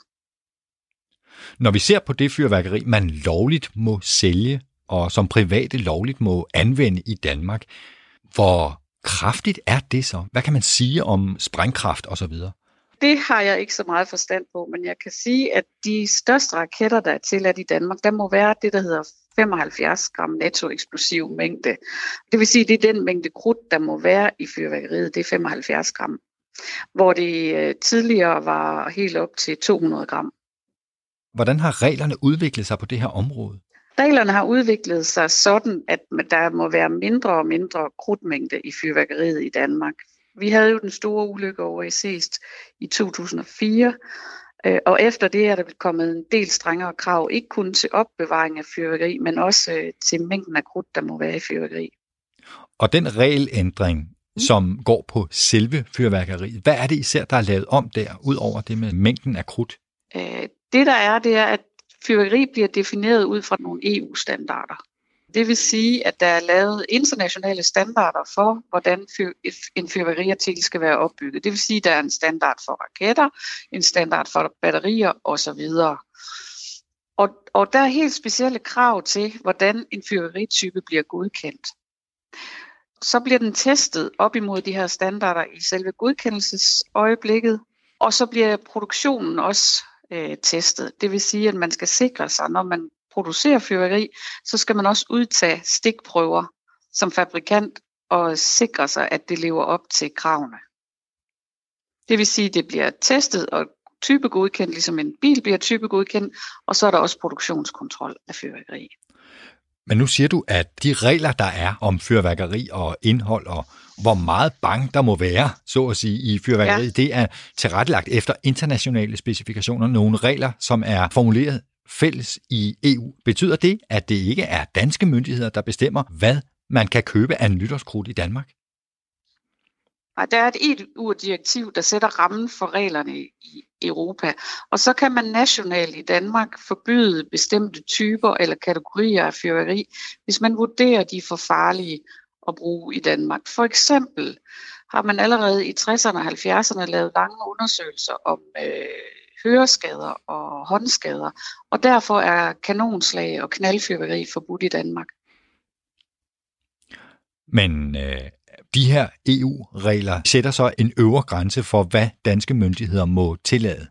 Når vi ser på det fyrværkeri, man lovligt må sælge, og som private lovligt må anvende i Danmark, hvor kraftigt er det så? Hvad kan man sige om sprængkraft osv.? Det har jeg ikke så meget forstand på, men jeg kan sige, at de største raketter, der er tilladt i Danmark, der må være det, der hedder 75 gram netto eksplosiv mængde. Det vil sige, det er den mængde krudt, der må være i fyrværkeriet, det er 75 gram. Hvor det tidligere var helt op til 200 gram. Hvordan har reglerne udviklet sig på det her område? Reglerne har udviklet sig sådan, at der må være mindre og mindre krudtmængde i fyrværkeriet i Danmark. Vi havde jo den store ulykke over i Seest i 2004, og efter det er der kommet en del strengere krav, ikke kun til opbevaring af fyrværkeri, men også til mængden af krudt, der må være i fyrværkeri. Og den regelændring, som går på selve fyrværkeriet, hvad er det især, der er lavet om der, ud over det med mængden af krudt? Det er, at fyrværkeri bliver defineret ud fra nogle EU-standarder. Det vil sige, at der er lavet internationale standarder for, hvordan en fyrværkeriartikel skal være opbygget. Det vil sige, at der er en standard for raketter, en standard for batterier osv. Og der er helt specielle krav til, hvordan en fyrværkeritype bliver godkendt. Så bliver den testet op imod de her standarder i selve godkendelsesøjeblikket, og så bliver produktionen også testet. Det vil sige, at man skal sikre sig, når man producerer fyrværkeri, så skal man også udtage stikprøver som fabrikant og sikre sig, at det lever op til kravene. Det vil sige, at det bliver testet og typegodkendt, ligesom en bil bliver typegodkendt, og så er der også produktionskontrol af fyrværkeri. Men nu siger du, at de regler, der er om fyrværkeri og indhold, og hvor meget bang der må være, så at sige, i fyrværkeriet, det er tilrettelagt efter internationale specifikationer, nogle regler, som er formuleret fælles i EU. Betyder det, at det ikke er danske myndigheder, der bestemmer, hvad man kan købe af nytårskrudt i Danmark? Der er et EU-direktiv, der sætter rammen for reglerne i Europa, og så kan man nationalt i Danmark forbyde bestemte typer eller kategorier af fyrværkeri, hvis man vurderer, at de er for farlige at bruge i Danmark. For eksempel har man allerede i 60'erne og 70'erne lavet lange undersøgelser om høreskader og håndskader, og derfor er kanonslag og knaldfyrværkeri forbudt i Danmark. Men de her EU-regler sætter så en øvre grænse for, hvad danske myndigheder må tillade?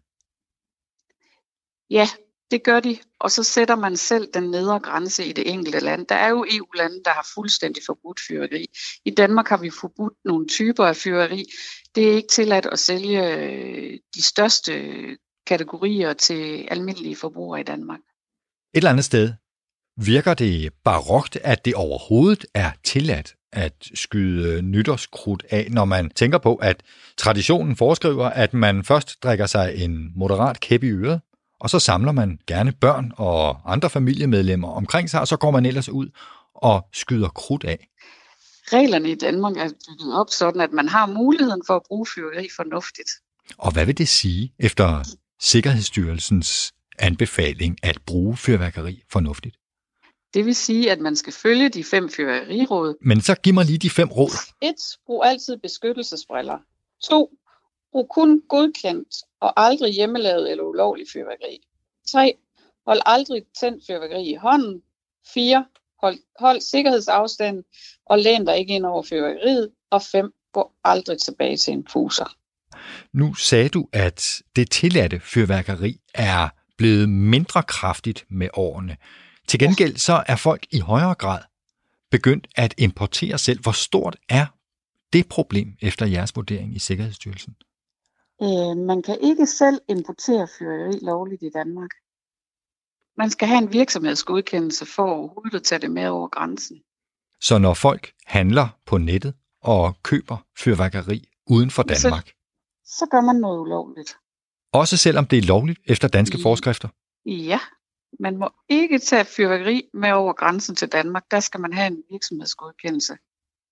Ja, det gør de, og så sætter man selv den nedre grænse i det enkelte land. Der er jo EU-lande, der har fuldstændig forbudt fyrværkeri. I Danmark har vi forbudt nogle typer af fyrværkeri. Det er ikke tilladt at sælge de største kategorier til almindelige forbrugere i Danmark. Et eller andet sted virker det barokt, at det overhovedet er tilladt at skyde nytårskrudt af, når man tænker på, at traditionen foreskriver, at man først drikker sig en moderat kæp i øret, og så samler man gerne børn og andre familiemedlemmer omkring sig, og så går man ellers ud og skyder krudt af. Reglerne i Danmark er bygget op sådan, at man har muligheden for at bruge fyrværkeri fornuftigt. Og hvad vil det sige efter Sikkerhedsstyrelsens anbefaling at bruge fyrværkeri fornuftigt? Det vil sige, at man skal følge de 5 fyrværkeriråd. Men så giv mig lige de 5 råd. 1. Brug altid beskyttelsesbriller. 2. Brug kun godkendt og aldrig hjemmelavet eller ulovlig fyrværkeri. 3. Hold aldrig tændt fyrværkeri i hånden. 4. Hold sikkerhedsafstand og læn dig ikke ind over fyrværkeriet. Og 5. Gå aldrig tilbage til en fuser. Nu sagde du, at det tilladte fyrværkeri er blevet mindre kraftigt med årene. Til gengæld så er folk i højere grad begyndt at importere selv. Hvor stort er det problem efter jeres vurdering i Sikkerhedsstyrelsen? Man kan ikke selv importere fyrværkeri lovligt i Danmark. Man skal have en virksomhedsgodkendelse for overhovedet at tage det med over grænsen. Så når folk handler på nettet og køber fyrværkeri uden for Danmark, så gør man noget ulovligt. Også selvom det er lovligt efter danske forskrifter? Ja, man må ikke tage fyrværkeri med over grænsen til Danmark. Der skal man have en virksomhedsgodkendelse.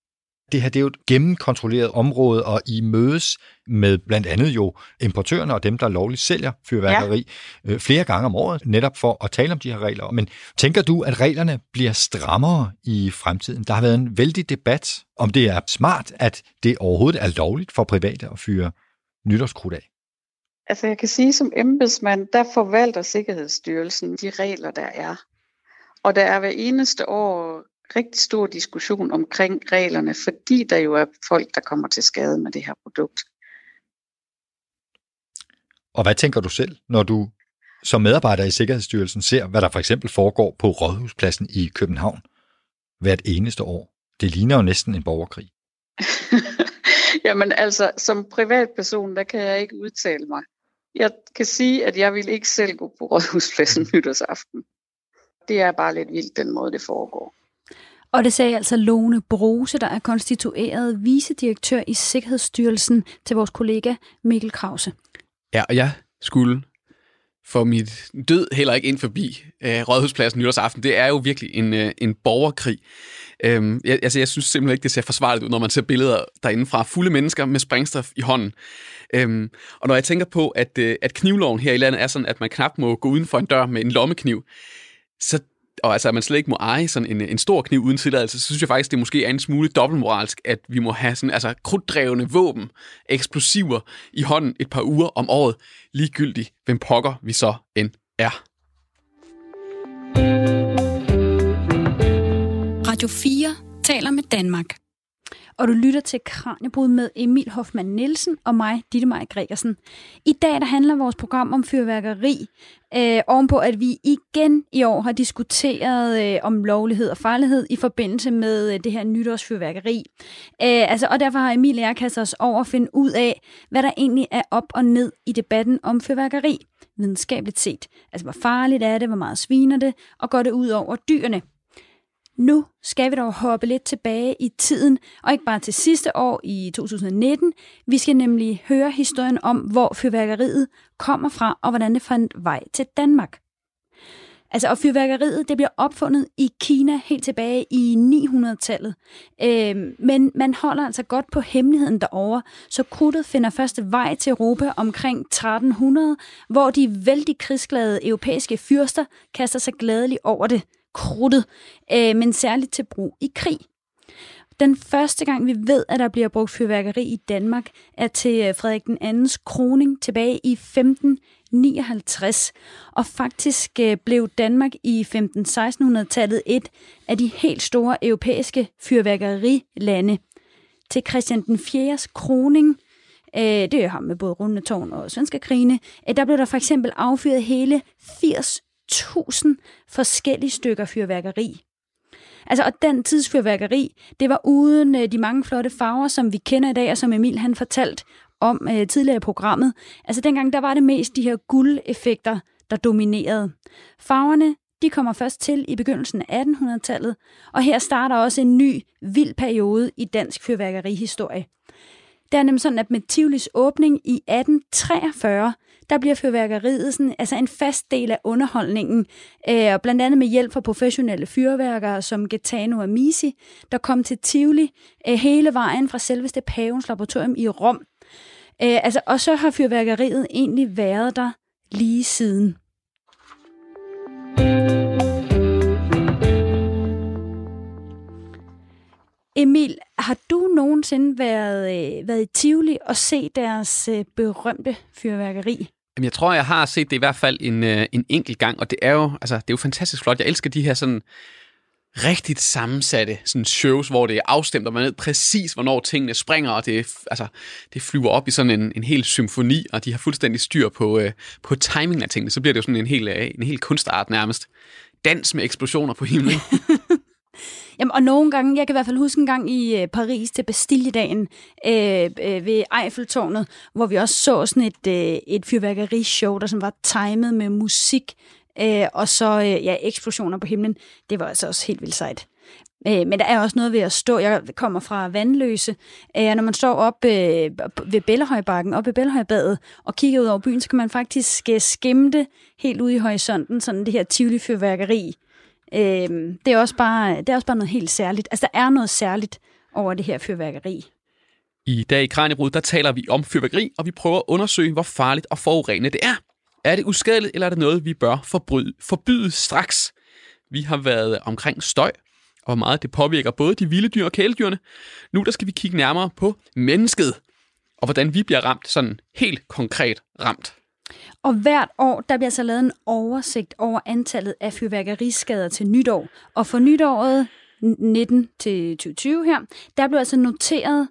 Det her det er jo et gennemkontrolleret område, og I mødes med blandt andet jo importørerne og dem, der lovligt sælger fyrværkeri flere gange om året, netop for at tale om de her regler. Men tænker du, at reglerne bliver strammere i fremtiden? Der har været en vældig debat, om det er smart, at det overhovedet er lovligt for private at fyre nytårskrudt af. Altså jeg kan sige, som embedsmand, der forvalter Sikkerhedsstyrelsen de regler, der er. Og der er hver eneste år rigtig stor diskussion omkring reglerne, fordi der jo er folk, der kommer til skade med det her produkt. Og hvad tænker du selv, når du som medarbejder i Sikkerhedsstyrelsen ser, hvad der for eksempel foregår på Rådhuspladsen i København hvert eneste år? Det ligner jo næsten en borgerkrig. Jamen altså, som privatperson, der kan jeg ikke udtale mig. Jeg kan sige, at jeg vil ikke selv gå på Rådhuspladsen nytårsaften. Det er bare lidt vildt, den måde, det foregår. Og det sagde altså Lone Brose, der er konstitueret vicedirektør i Sikkerhedsstyrelsen, til vores kollega Mikkel Krause. Ja, og jeg skulle for mit død heller ikke ind forbi Rådhuspladsen nytårsaften. Det er jo virkelig en borgerkrig. Jeg synes simpelthen ikke, det ser forsvarligt ud, når man ser billeder derinde fra fulde mennesker med sprængstof i hånden. Og når jeg tænker på, at knivloven her i landet er sådan, at man knap må gå uden for en dør med en lommekniv, og altså, at man slet ikke må eje sådan en stor kniv uden tilladelse, så synes jeg faktisk, det måske er en smule dobbeltmoralsk, at vi må have sådan, altså, krudtdrevne våben, eksplosiver i hånden et par uger om året, ligegyldigt hvem pokker vi så end er. Radio 4 taler med Danmark. Og du lytter til Kraniebrud med Emil Hoffmann Nielsen og mig, Ditte Maj Gregersen. I dag der handler vores program om fyrværkeri, ovenpå at vi igen i år har diskuteret om lovlighed og farlighed i forbindelse med det her nytårsfyrværkeri. Og derfor har Emil og jeg kastet os over at finde ud af, hvad der egentlig er op og ned i debatten om fyrværkeri, videnskabeligt set. Altså hvor farligt er det, hvor meget sviner det, og går det ud over dyrene. Nu skal vi dog hoppe lidt tilbage i tiden, og ikke bare til sidste år i 2019. Vi skal nemlig høre historien om, hvor fyrværkeriet kommer fra, og hvordan det fandt vej til Danmark. Altså, og fyrværkeriet, det bliver opfundet i Kina helt tilbage i 900-tallet. Men man holder altså godt på hemmeligheden derovre, så krudtet finder først vej til Europa omkring 1300, hvor de vældig krigsglade europæiske fyrster kaster sig gladeligt over det. Krudtet, men særligt til brug i krig. Den første gang, vi ved, at der bliver brugt fyrværkeri i Danmark, er til Frederik den andens kroning tilbage i 1559. Og faktisk blev Danmark i 1500-1600-tallet et af de helt store europæiske fyrværkerilande. Til Christian den 4. kroning, det er ham med både Rundetårn og Svenskerkrigene, der blev der for eksempel affyret hele 80.000 forskellige stykker fyrværkeri. Altså, og den tids fyrværkeri, det var uden de mange flotte farver, som vi kender i dag, og som Emil han fortalt om tidligere i programmet. Altså, dengang der var det mest de her guldeffekter, der dominerede. Farverne, de kommer først til i begyndelsen af 1800-tallet, og her starter også en ny, vild periode i dansk fyrværkerihistorie. Det er nemlig sådan, at med Tivolis åbning i 1843, der bliver fyrværkeriet sådan, altså en fast del af underholdningen, og blandt andet med hjælp fra professionelle fyrværkere som Gaetano Amici, der kom til Tivoli hele vejen fra selveste Pavens laboratorium i Rom. Og så har fyrværkeriet egentlig været der lige siden. Emil, har du nogensinde været i Tivoli og set deres berømte fyrværkeri? Jamen, jeg tror, jeg har set det i hvert fald en enkelt gang, og det er jo fantastisk flot. Jeg elsker de her sådan rigtigt sammensatte sådan shows, hvor det er afstemt, og man ved præcis, hvornår tingene springer, og det flyver op i sådan en hel symfoni, og de har fuldstændig styr på timingen af tingene. Så bliver det jo sådan en hel kunstart nærmest. Dans med eksplosioner på himlen. Jamen, og nogle gange, jeg kan i hvert fald huske en gang i Paris til Bastilledagen ved Eiffeltårnet, hvor vi også så sådan et fyrværkerishow, der sådan var timet med musik, og så eksplosioner på himlen. Det var altså også helt vildt sejt. Men der er også noget ved at stå. Jeg kommer fra Vandløse. Når man står op ved Bellahøjbakken, op ved Bellahøjbadet, og kigger ud over byen, så kan man faktisk skimte helt ude i horisonten, sådan det her Tivoli-fyrværkeri. Det er også bare noget helt særligt. Altså, der er noget særligt over det her fyrværkeri. I dag i Kraniebrud, der taler vi om fyrværkeri, og vi prøver at undersøge, hvor farligt og forurenende det er. Er det uskadeligt, eller er det noget, vi bør forbyde straks? Vi har været omkring støj, og hvor meget det påvirker både de vilde dyr og kæledyrene. Nu der skal vi kigge nærmere på mennesket, og hvordan vi bliver ramt, sådan helt konkret ramt. Og hvert år, der bliver så lavet en oversigt over antallet af fyrværkeriskader til nytår. Og for nytåret 19 til 2020 her, der blev altså noteret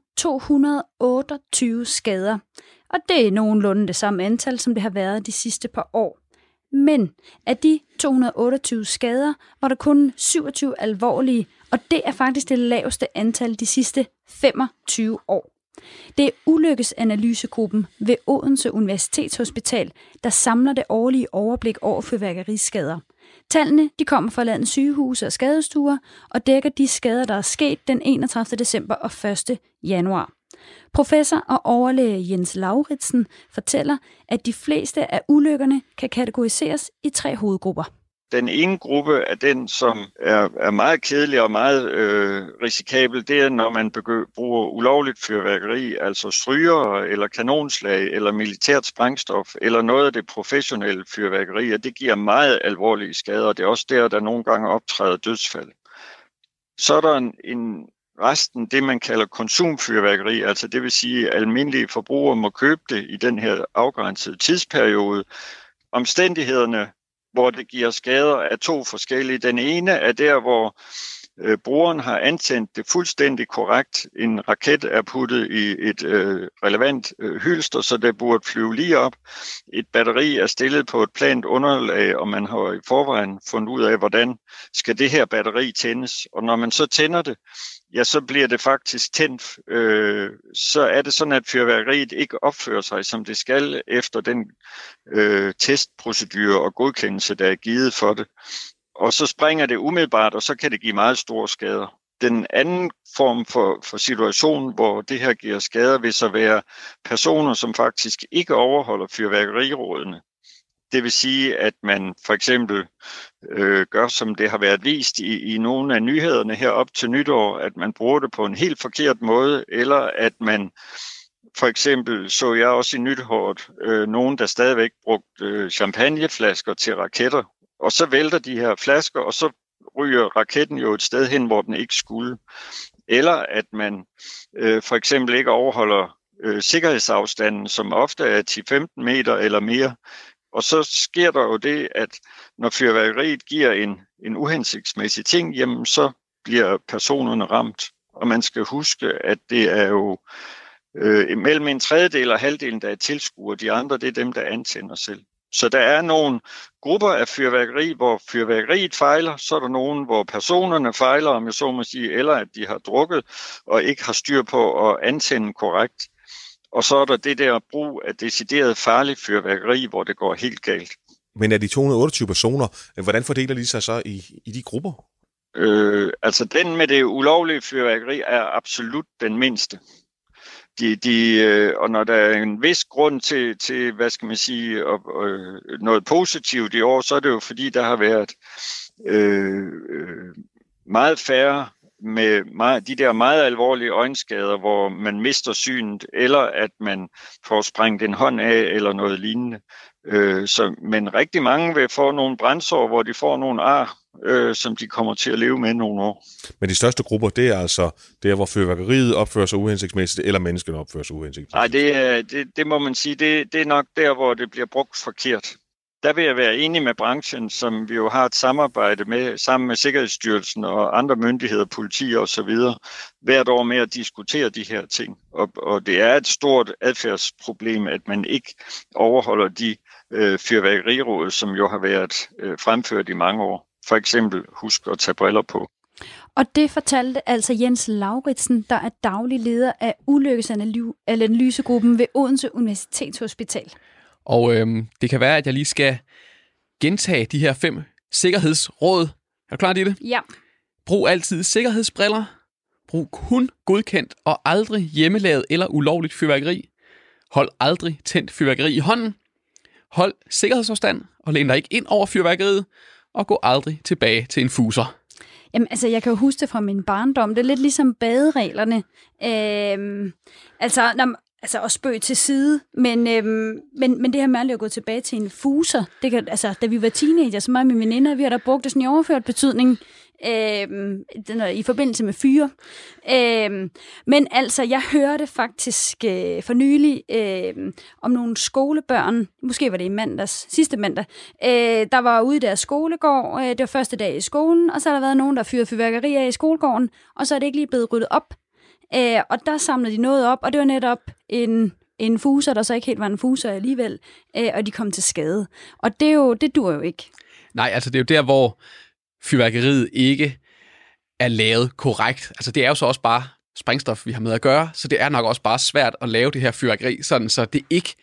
228 skader. Og det er nogenlunde det samme antal, som det har været de sidste par år. Men af de 228 skader var der kun 27 alvorlige, og det er faktisk det laveste antal de sidste 25 år. Det er ulykkesanalysegruppen ved Odense Universitetshospital, der samler det årlige overblik over fyrværkeriskader. Tallene de kommer fra landets sygehuse og skadestuer og dækker de skader, der er sket den 31. december og 1. januar. Professor og overlæge Jens Lauritsen fortæller, at de fleste af ulykkerne kan kategoriseres i 3 hovedgrupper. Den ene gruppe er den, som er meget kedelig og meget risikabel. Det er, når man bruger ulovligt fyrværkeri, altså stryger eller kanonslag eller militært sprængstof eller noget af det professionelle fyrværkeri, og det giver meget alvorlige skader. Det er også der nogle gange optræder dødsfald. Så er der resten, det man kalder konsumfyrværkeri, altså det vil sige, at almindelige forbrugere må købe det i den her afgrænsede tidsperiode. Omstændighederne, hvor det giver skader, er 2 forskellige. Den ene er der, hvor brugeren har antændt det fuldstændig korrekt. En raket er puttet i et relevant hylster, så det burde flyve lige op. Et batteri er stillet på et plant underlag, og man har i forvejen fundet ud af, hvordan skal det her batteri tændes. Og når man så tænder det, ja, så bliver det faktisk tændt. Så er det sådan, at fyrværkeriet ikke opfører sig, som det skal, efter den testprocedure og godkendelse, der er givet for det. Og så springer det umiddelbart, og så kan det give meget store skader. Den anden form for situation, hvor det her giver skader, vil så være personer, som faktisk ikke overholder fyrværkerirådene. Det vil sige, at man for eksempel gør, som det har været vist i nogle af nyhederne her op til nytår, at man bruger det på en helt forkert måde, eller at man for eksempel, så jeg også i nytåret, nogen, der stadigvæk brugte champagneflasker til raketter, og så vælter de her flasker, og så ryger raketten jo et sted hen, hvor den ikke skulle. Eller at man for eksempel ikke overholder sikkerhedsafstanden, som ofte er 10-15 meter eller mere. Og så sker der jo det, at når fyrværkeriet giver en uhensigtsmæssig ting, jamen så bliver personerne ramt. Og man skal huske, at det er jo mellem 1/3 og halvdelen, der er tilskuere. De andre, det er dem, der antænder selv. Så der er nogle grupper af fyrværkeri, hvor fyrværkeriet fejler. Så er der nogen, hvor personerne fejler, om jeg så må sige, eller at de har drukket og ikke har styr på at antænde korrekt. Og så er der det der brug af decideret farligt fyrværkeri, hvor det går helt galt. Men er de 228 personer, hvordan fordeler de sig så i de grupper? Altså den med det ulovlige fyrværkeri er absolut den mindste. Og når der er en vis grund til hvad skal man sige, noget positivt i år, så er det jo fordi, der har været meget færre med de der meget alvorlige øjenskader, hvor man mister synet, eller at man får sprængt en hånd af, eller noget lignende. Men rigtig mange vil få nogle brændsår, hvor de får nogle ar, som de kommer til at leve med nogle år. Men de største grupper, det er altså der, hvor fyrværkeriet opfører sig uhensigtsmæssigt, eller menneskene opfører sig uhensigtsmæssigt? Nej, det må man sige, det er nok der, hvor det bliver brugt forkert. Der vil jeg være enig med branchen, som vi jo har et samarbejde med, sammen med Sikkerhedsstyrelsen og andre myndigheder, politi og så videre, hvert år med at diskutere de her ting. Og det er et stort adfærdsproblem, at man ikke overholder de fyrværkeriråd, som jo har været fremført i mange år. For eksempel husk at tage briller på. Og det fortalte altså Jens Lauritsen, der er daglig leder af ulykkesanalysegruppen ved Odense Universitetshospital. Og det kan være, at jeg lige skal gentage de her 5 sikkerhedsråd. Er du klar til det? Ja. Brug altid sikkerhedsbriller. Brug kun godkendt og aldrig hjemmelavet eller ulovligt fyrværkeri. Hold aldrig tændt fyrværkeri i hånden. Hold sikkerhedsafstand og læn dig ikke ind over fyrværkeriet. Og gå aldrig tilbage til en fuser. Jamen, altså, jeg kan jo huske det fra min barndom. Det er lidt ligesom badereglerne. Altså at spøge til side, men det her med at gå tilbage til en fuser, det kan, altså, da vi var teenager, så mig og mine veninder, vi har da brugt det sådan i overført betydning, i forbindelse med fyre. Men altså, jeg hørte faktisk for nylig om nogle skolebørn, måske var det sidste mandag, der var ude i deres skolegård, det var første dag i skolen, og så har der været nogen, der fyrede fyrværkeri af i skolegården, og så er det ikke lige blevet ryddet op. Og der samlede de noget op, og det var netop en fuser, der så ikke helt var en fuser alligevel, og de kom til skade. Og det dur jo ikke. Nej, altså det er jo der, hvor fyrværkeriet ikke er lavet korrekt. Altså det er jo så også bare sprængstof, vi har med at gøre, så det er nok også bare svært at lave det her fyrværkeri, sådan så det ikke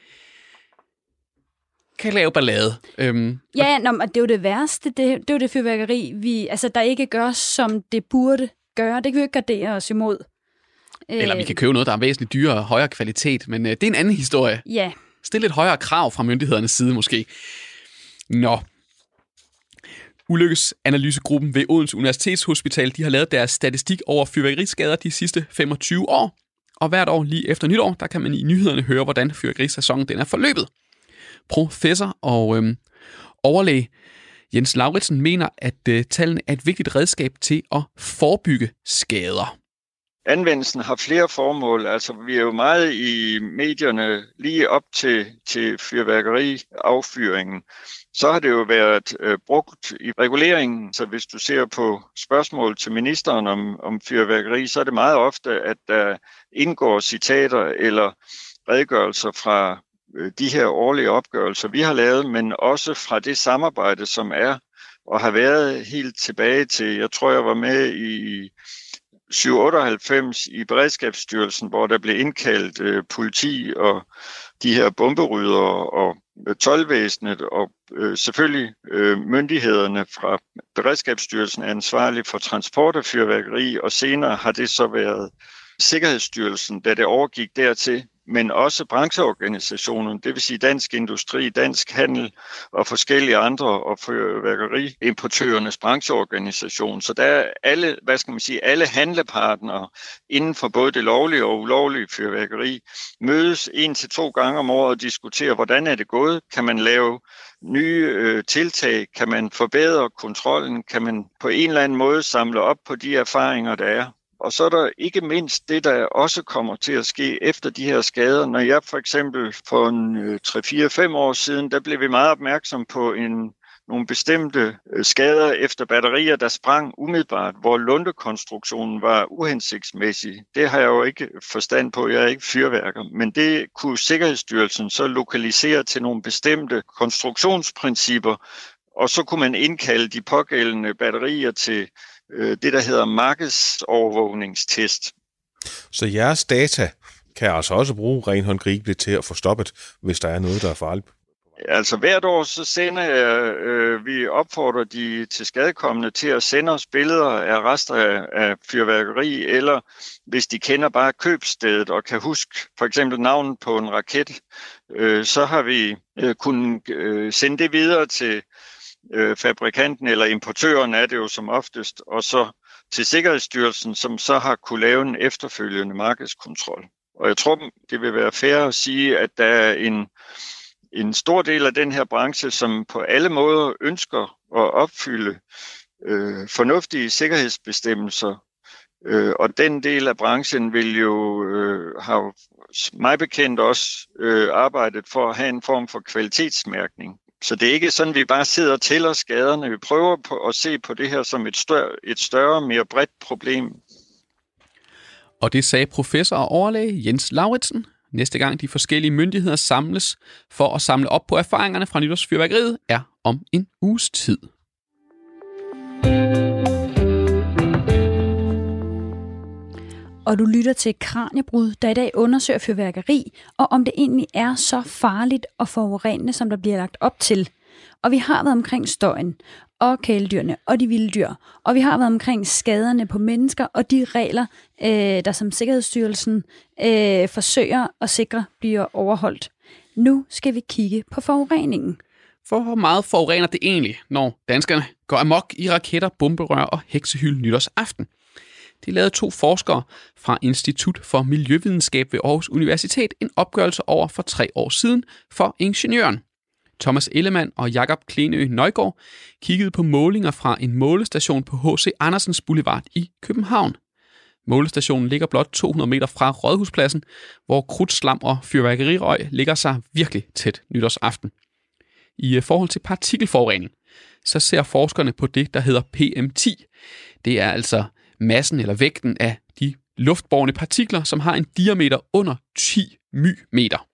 kan lave ballade. Og det er jo det værste. Det er jo det fyrværkeri, der ikke gør, som det burde gøre. Det kan vi jo ikke gardere os imod. Eller vi kan købe noget, der er væsentligt dyrere og højere kvalitet, men det er en anden historie. Ja. Stil lidt højere krav fra myndighedernes side måske. Nå. Ulykkesanalysegruppen ved Odense Universitetshospital, de har lavet deres statistik over fyrværkeriskader de sidste 25 år. Og hvert år lige efter nytår, der kan man i nyhederne høre, hvordan fyrværkerisæsonen den er forløbet. Professor og overlæge Jens Lauritsen mener, at tallene er et vigtigt redskab til at forebygge skader. Anvendelsen har flere formål. Altså, vi er jo meget i medierne lige op til fyrværkeriaffyringen. Så har det jo været brugt i reguleringen. Så hvis du ser på spørgsmål til ministeren om fyrværkeri, så er det meget ofte, at der indgår citater eller redegørelser fra de her årlige opgørelser, vi har lavet, men også fra det samarbejde, som er og har været helt tilbage til, jeg tror, jeg var med i 97 i Beredskabsstyrelsen, hvor der blev indkaldt politi og de her bomberyddere og toldvæsenet og selvfølgelig myndighederne fra Beredskabsstyrelsen er ansvarlige for transport af fyrværkeri, og senere har det så været Sikkerhedsstyrelsen, da det overgik dertil, men også brancheorganisationen, det vil sige Dansk Industri, Dansk Handel og forskellige andre, og fyrværkeriimportørernes brancheorganisation. Så der er alle handlepartnere inden for både det lovlige og ulovlige fyrværkeri mødes 1 til 2 gange om året og diskuterer, hvordan er det gået? Kan man lave nye tiltag? Kan man forbedre kontrollen? Kan man på en eller anden måde samle op på de erfaringer, der er? Og så er der ikke mindst det, der også kommer til at ske efter de her skader. Når jeg for eksempel for 3-4-5 år siden, der blev vi meget opmærksom på nogle bestemte skader efter batterier, der sprang umiddelbart, hvor lundekonstruktionen var uhensigtsmæssig. Det har jeg jo ikke forstand på, jeg er ikke fyrværker, men det kunne Sikkerhedsstyrelsen så lokalisere til nogle bestemte konstruktionsprincipper, og så kunne man indkalde de pågældende batterier til det, der hedder markedsovervågningstest. Så jeres data kan altså også bruge rent håndgribeligt til at få stoppet, hvis der er noget, der er farligt? Altså hvert år så sender vi opfordrer de tilskadekommende til at sende os billeder af rester af fyrværkeri, eller hvis de kender bare købsstedet og kan huske for eksempel navnet på en raket, så har vi kunnet sende det videre til fabrikanten eller importøren er det jo som oftest, og så til Sikkerhedsstyrelsen, som så har kunne lave en efterfølgende markedskontrol. Og jeg tror, det vil være fair at sige, at der er en stor del af den her branche, som på alle måder ønsker at opfylde fornuftige sikkerhedsbestemmelser. Og den del af branchen vil jo have mig bekendt også arbejdet for at have en form for kvalitetsmærkning. Så det er ikke sådan, at vi bare sidder og tæller skaderne. Vi prøver på at se på det her som et større, mere bredt problem. Og det sagde professor og overlæge Jens Lauritsen. Næste gang de forskellige myndigheder samles for at samle op på erfaringerne fra nytårsfyrværkeriet er om en uges tid. Og du lytter til Kraniebrud, der i dag undersøger fyrværkeri, og om det egentlig er så farligt og forurenende, som der bliver lagt op til. Og vi har været omkring støjen, og kæledyrene, og de vilde dyr. Og vi har været omkring skaderne på mennesker, og de regler, der som Sikkerhedsstyrelsen forsøger at sikre, bliver overholdt. Nu skal vi kigge på forureningen. For hvor meget forurener det egentlig, når danskerne går amok i raketter, bomberør og heksehyld nytårsaften? Det lavede 2 forskere fra Institut for Miljøvidenskab ved Aarhus Universitet en opgørelse over for 3 år siden for Ingeniøren. Thomas Ellemann og Jakob Klenø Nøjgaard kiggede på målinger fra en målestation på H.C. Andersens Boulevard i København. Målestationen ligger blot 200 meter fra Rådhuspladsen, hvor krudt, slam og fyrværkerirøg ligger sig virkelig tæt nytårsaften. I forhold til partikelforurening, så ser forskerne på det, der hedder PM10. Det er altså massen eller vægten af de luftbårne partikler, som har en diameter under 10 μm.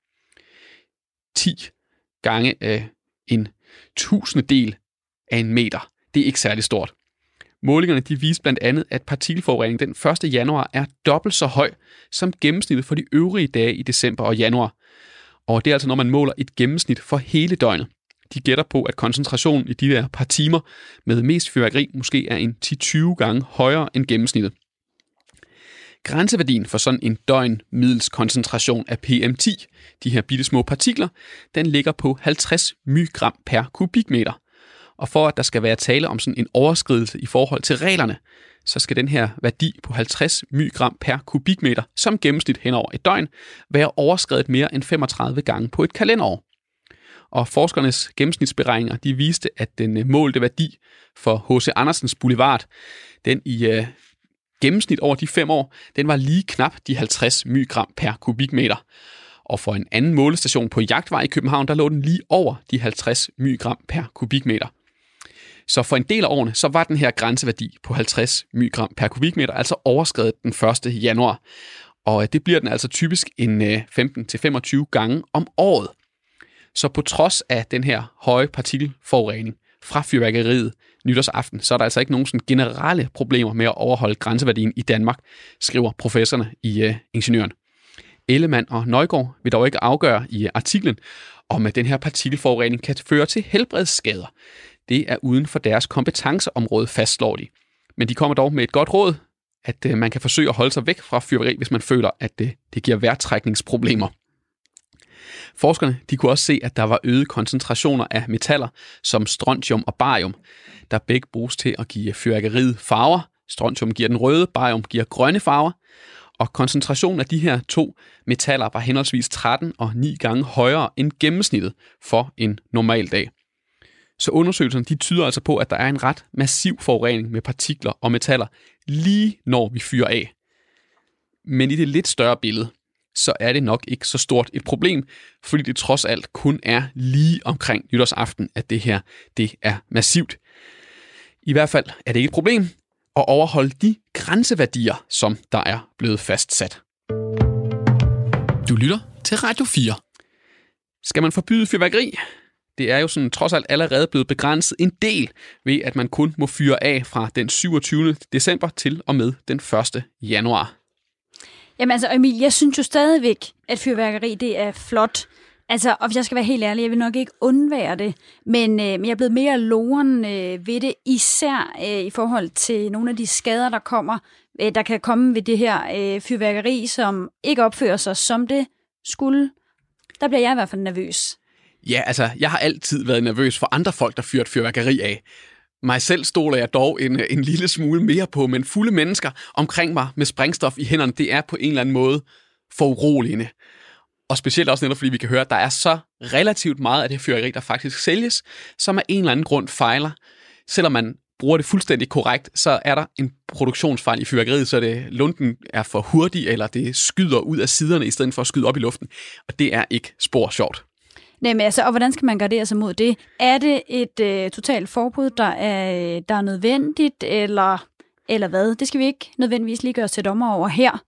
10 gange en tusindedel af en meter. Det er ikke særlig stort. Målingerne de viste blandt andet, at partikelforureningen den 1. januar er dobbelt så høj som gennemsnittet for de øvrige dage i december og januar. Og det er altså, når man måler et gennemsnit for hele døgnet. De gætter på, at koncentrationen i de der par timer med mest fyrværkeri måske er en 10-20 gange højere end gennemsnittet. Grænseværdien for sådan en døgnmiddels koncentration af PM10, de her bittesmå partikler, den ligger på 50 mg per kubikmeter. Og for at der skal være tale om sådan en overskridelse i forhold til reglerne, så skal den her værdi på 50 mg per kubikmeter som gennemsnit hen over et døgn være overskredet mere end 35 gange på et kalenderår. Og forskernes gennemsnitsberegninger de viste, at den målte værdi for H.C. Andersens Boulevard, den i gennemsnit over de 5 år, den var lige knap de 50 mg per kubikmeter. Og for en anden målestation på Jagtvej i København, der lå den lige over de 50 mg per kubikmeter. Så for en del af årene, så var den her grænseværdi på 50 mg per kubikmeter altså overskredet den 1. januar. Og det bliver den altså typisk en 15-25 gange om året. Så på trods af den her høje partikelforurening fra fyrværkeriet nytårsaften, så er der altså ikke nogen sådan generelle problemer med at overholde grænseværdien i Danmark, skriver professorerne i Ingeniøren. Ellemann og Nøjgaard vil dog ikke afgøre i artiklen, om at den her partikelforurening kan føre til helbredsskader. Det er uden for deres kompetenceområde, fastslår de. Men de kommer dog med et godt råd, at man kan forsøge at holde sig væk fra fyrværkeri, hvis man føler, at det giver vejrtrækningsproblemer. Forskerne de kunne også se, at der var øgede koncentrationer af metaller som strontium og barium, der begge bruges til at give fyrværkeriet farver. Strontium giver den røde, barium giver grønne farver. Og koncentrationen af de her 2 metaller var henholdsvis 13 og 9 gange højere end gennemsnittet for en normal dag. Så undersøgelserne de tyder altså på, at der er en ret massiv forurening med partikler og metaller, lige når vi fyrer af. Men i det lidt større billede, så er det nok ikke så stort et problem, fordi det trods alt kun er lige omkring nytårsaften, at det her det er massivt. I hvert fald er det ikke et problem at overholde de grænseværdier, som der er blevet fastsat. Du lytter til Radio 4. Skal man forbyde fyrværkeri? Det er jo sådan trods alt allerede blevet begrænset en del ved, at man kun må fyre af fra den 27. december til og med den 1. januar. Jamen altså, Emil, jeg synes jo stadigvæk, at fyrværkeri, det er flot. Altså, og hvis jeg skal være helt ærlig, jeg vil nok ikke undvære det, men jeg er blevet mere loren ved det, især i forhold til nogle af de skader, der kan komme ved det her fyrværkeri, som ikke opfører sig, som det skulle. Der bliver jeg i hvert fald nervøs. Ja, altså, jeg har altid været nervøs for andre folk, der fyrer fyrværkeri af. Mig selv stoler jeg dog en lille smule mere på, men fulde mennesker omkring mig med sprængstof i hænderne, det er på en eller anden måde foruroligende. Og specielt også netop, fordi vi kan høre, at der er så relativt meget af det fyrværkeri, der faktisk sælges, som af en eller anden grund fejler. Selvom man bruger det fuldstændig korrekt, så er der en produktionsfejl i fyrværkeriet, så det lunden er for hurtig, eller det skyder ud af siderne, i stedet for at skyde op i luften. Og det er ikke spor sjovt. Nej, men altså, og hvordan skal man gardere sig mod det? Er det et totalt forbud, der er nødvendigt, eller hvad? Det skal vi ikke nødvendigvis lige gøre os til dommer over her.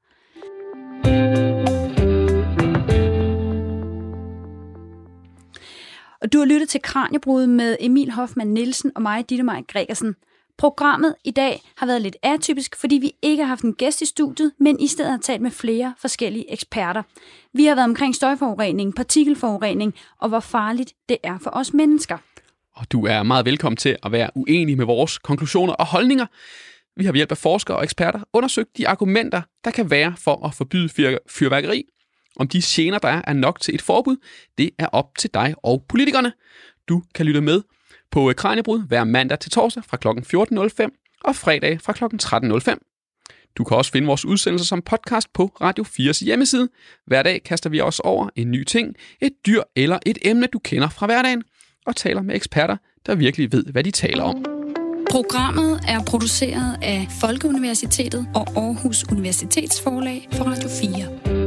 Og du har lyttet til Kraniebrud med Emil Hoffmann Nielsen og mig, Ditte-Maj Gregersen. Programmet i dag har været lidt atypisk, fordi vi ikke har haft en gæst i studiet, men i stedet har talt med flere forskellige eksperter. Vi har været omkring støjforurening, partikelforurening og hvor farligt det er for os mennesker. Og du er meget velkommen til at være uenig med vores konklusioner og holdninger. Vi har ved hjælp af forskere og eksperter undersøgt de argumenter, der kan være for at forbyde fyrværkeri. Om de gener, der er nok til et forbud, det er op til dig og politikerne. Du kan lytte med på Kraniebrud hver mandag til torsdag fra kl. 14.05 og fredag fra kl. 13.05. Du kan også finde vores udsendelser som podcast på Radio 4's hjemmeside. Hver dag kaster vi også over en ny ting, et dyr eller et emne, du kender fra hverdagen, og taler med eksperter, der virkelig ved, hvad de taler om. Programmet er produceret af Folkeuniversitetet og Aarhus Universitetsforlag for Radio 4.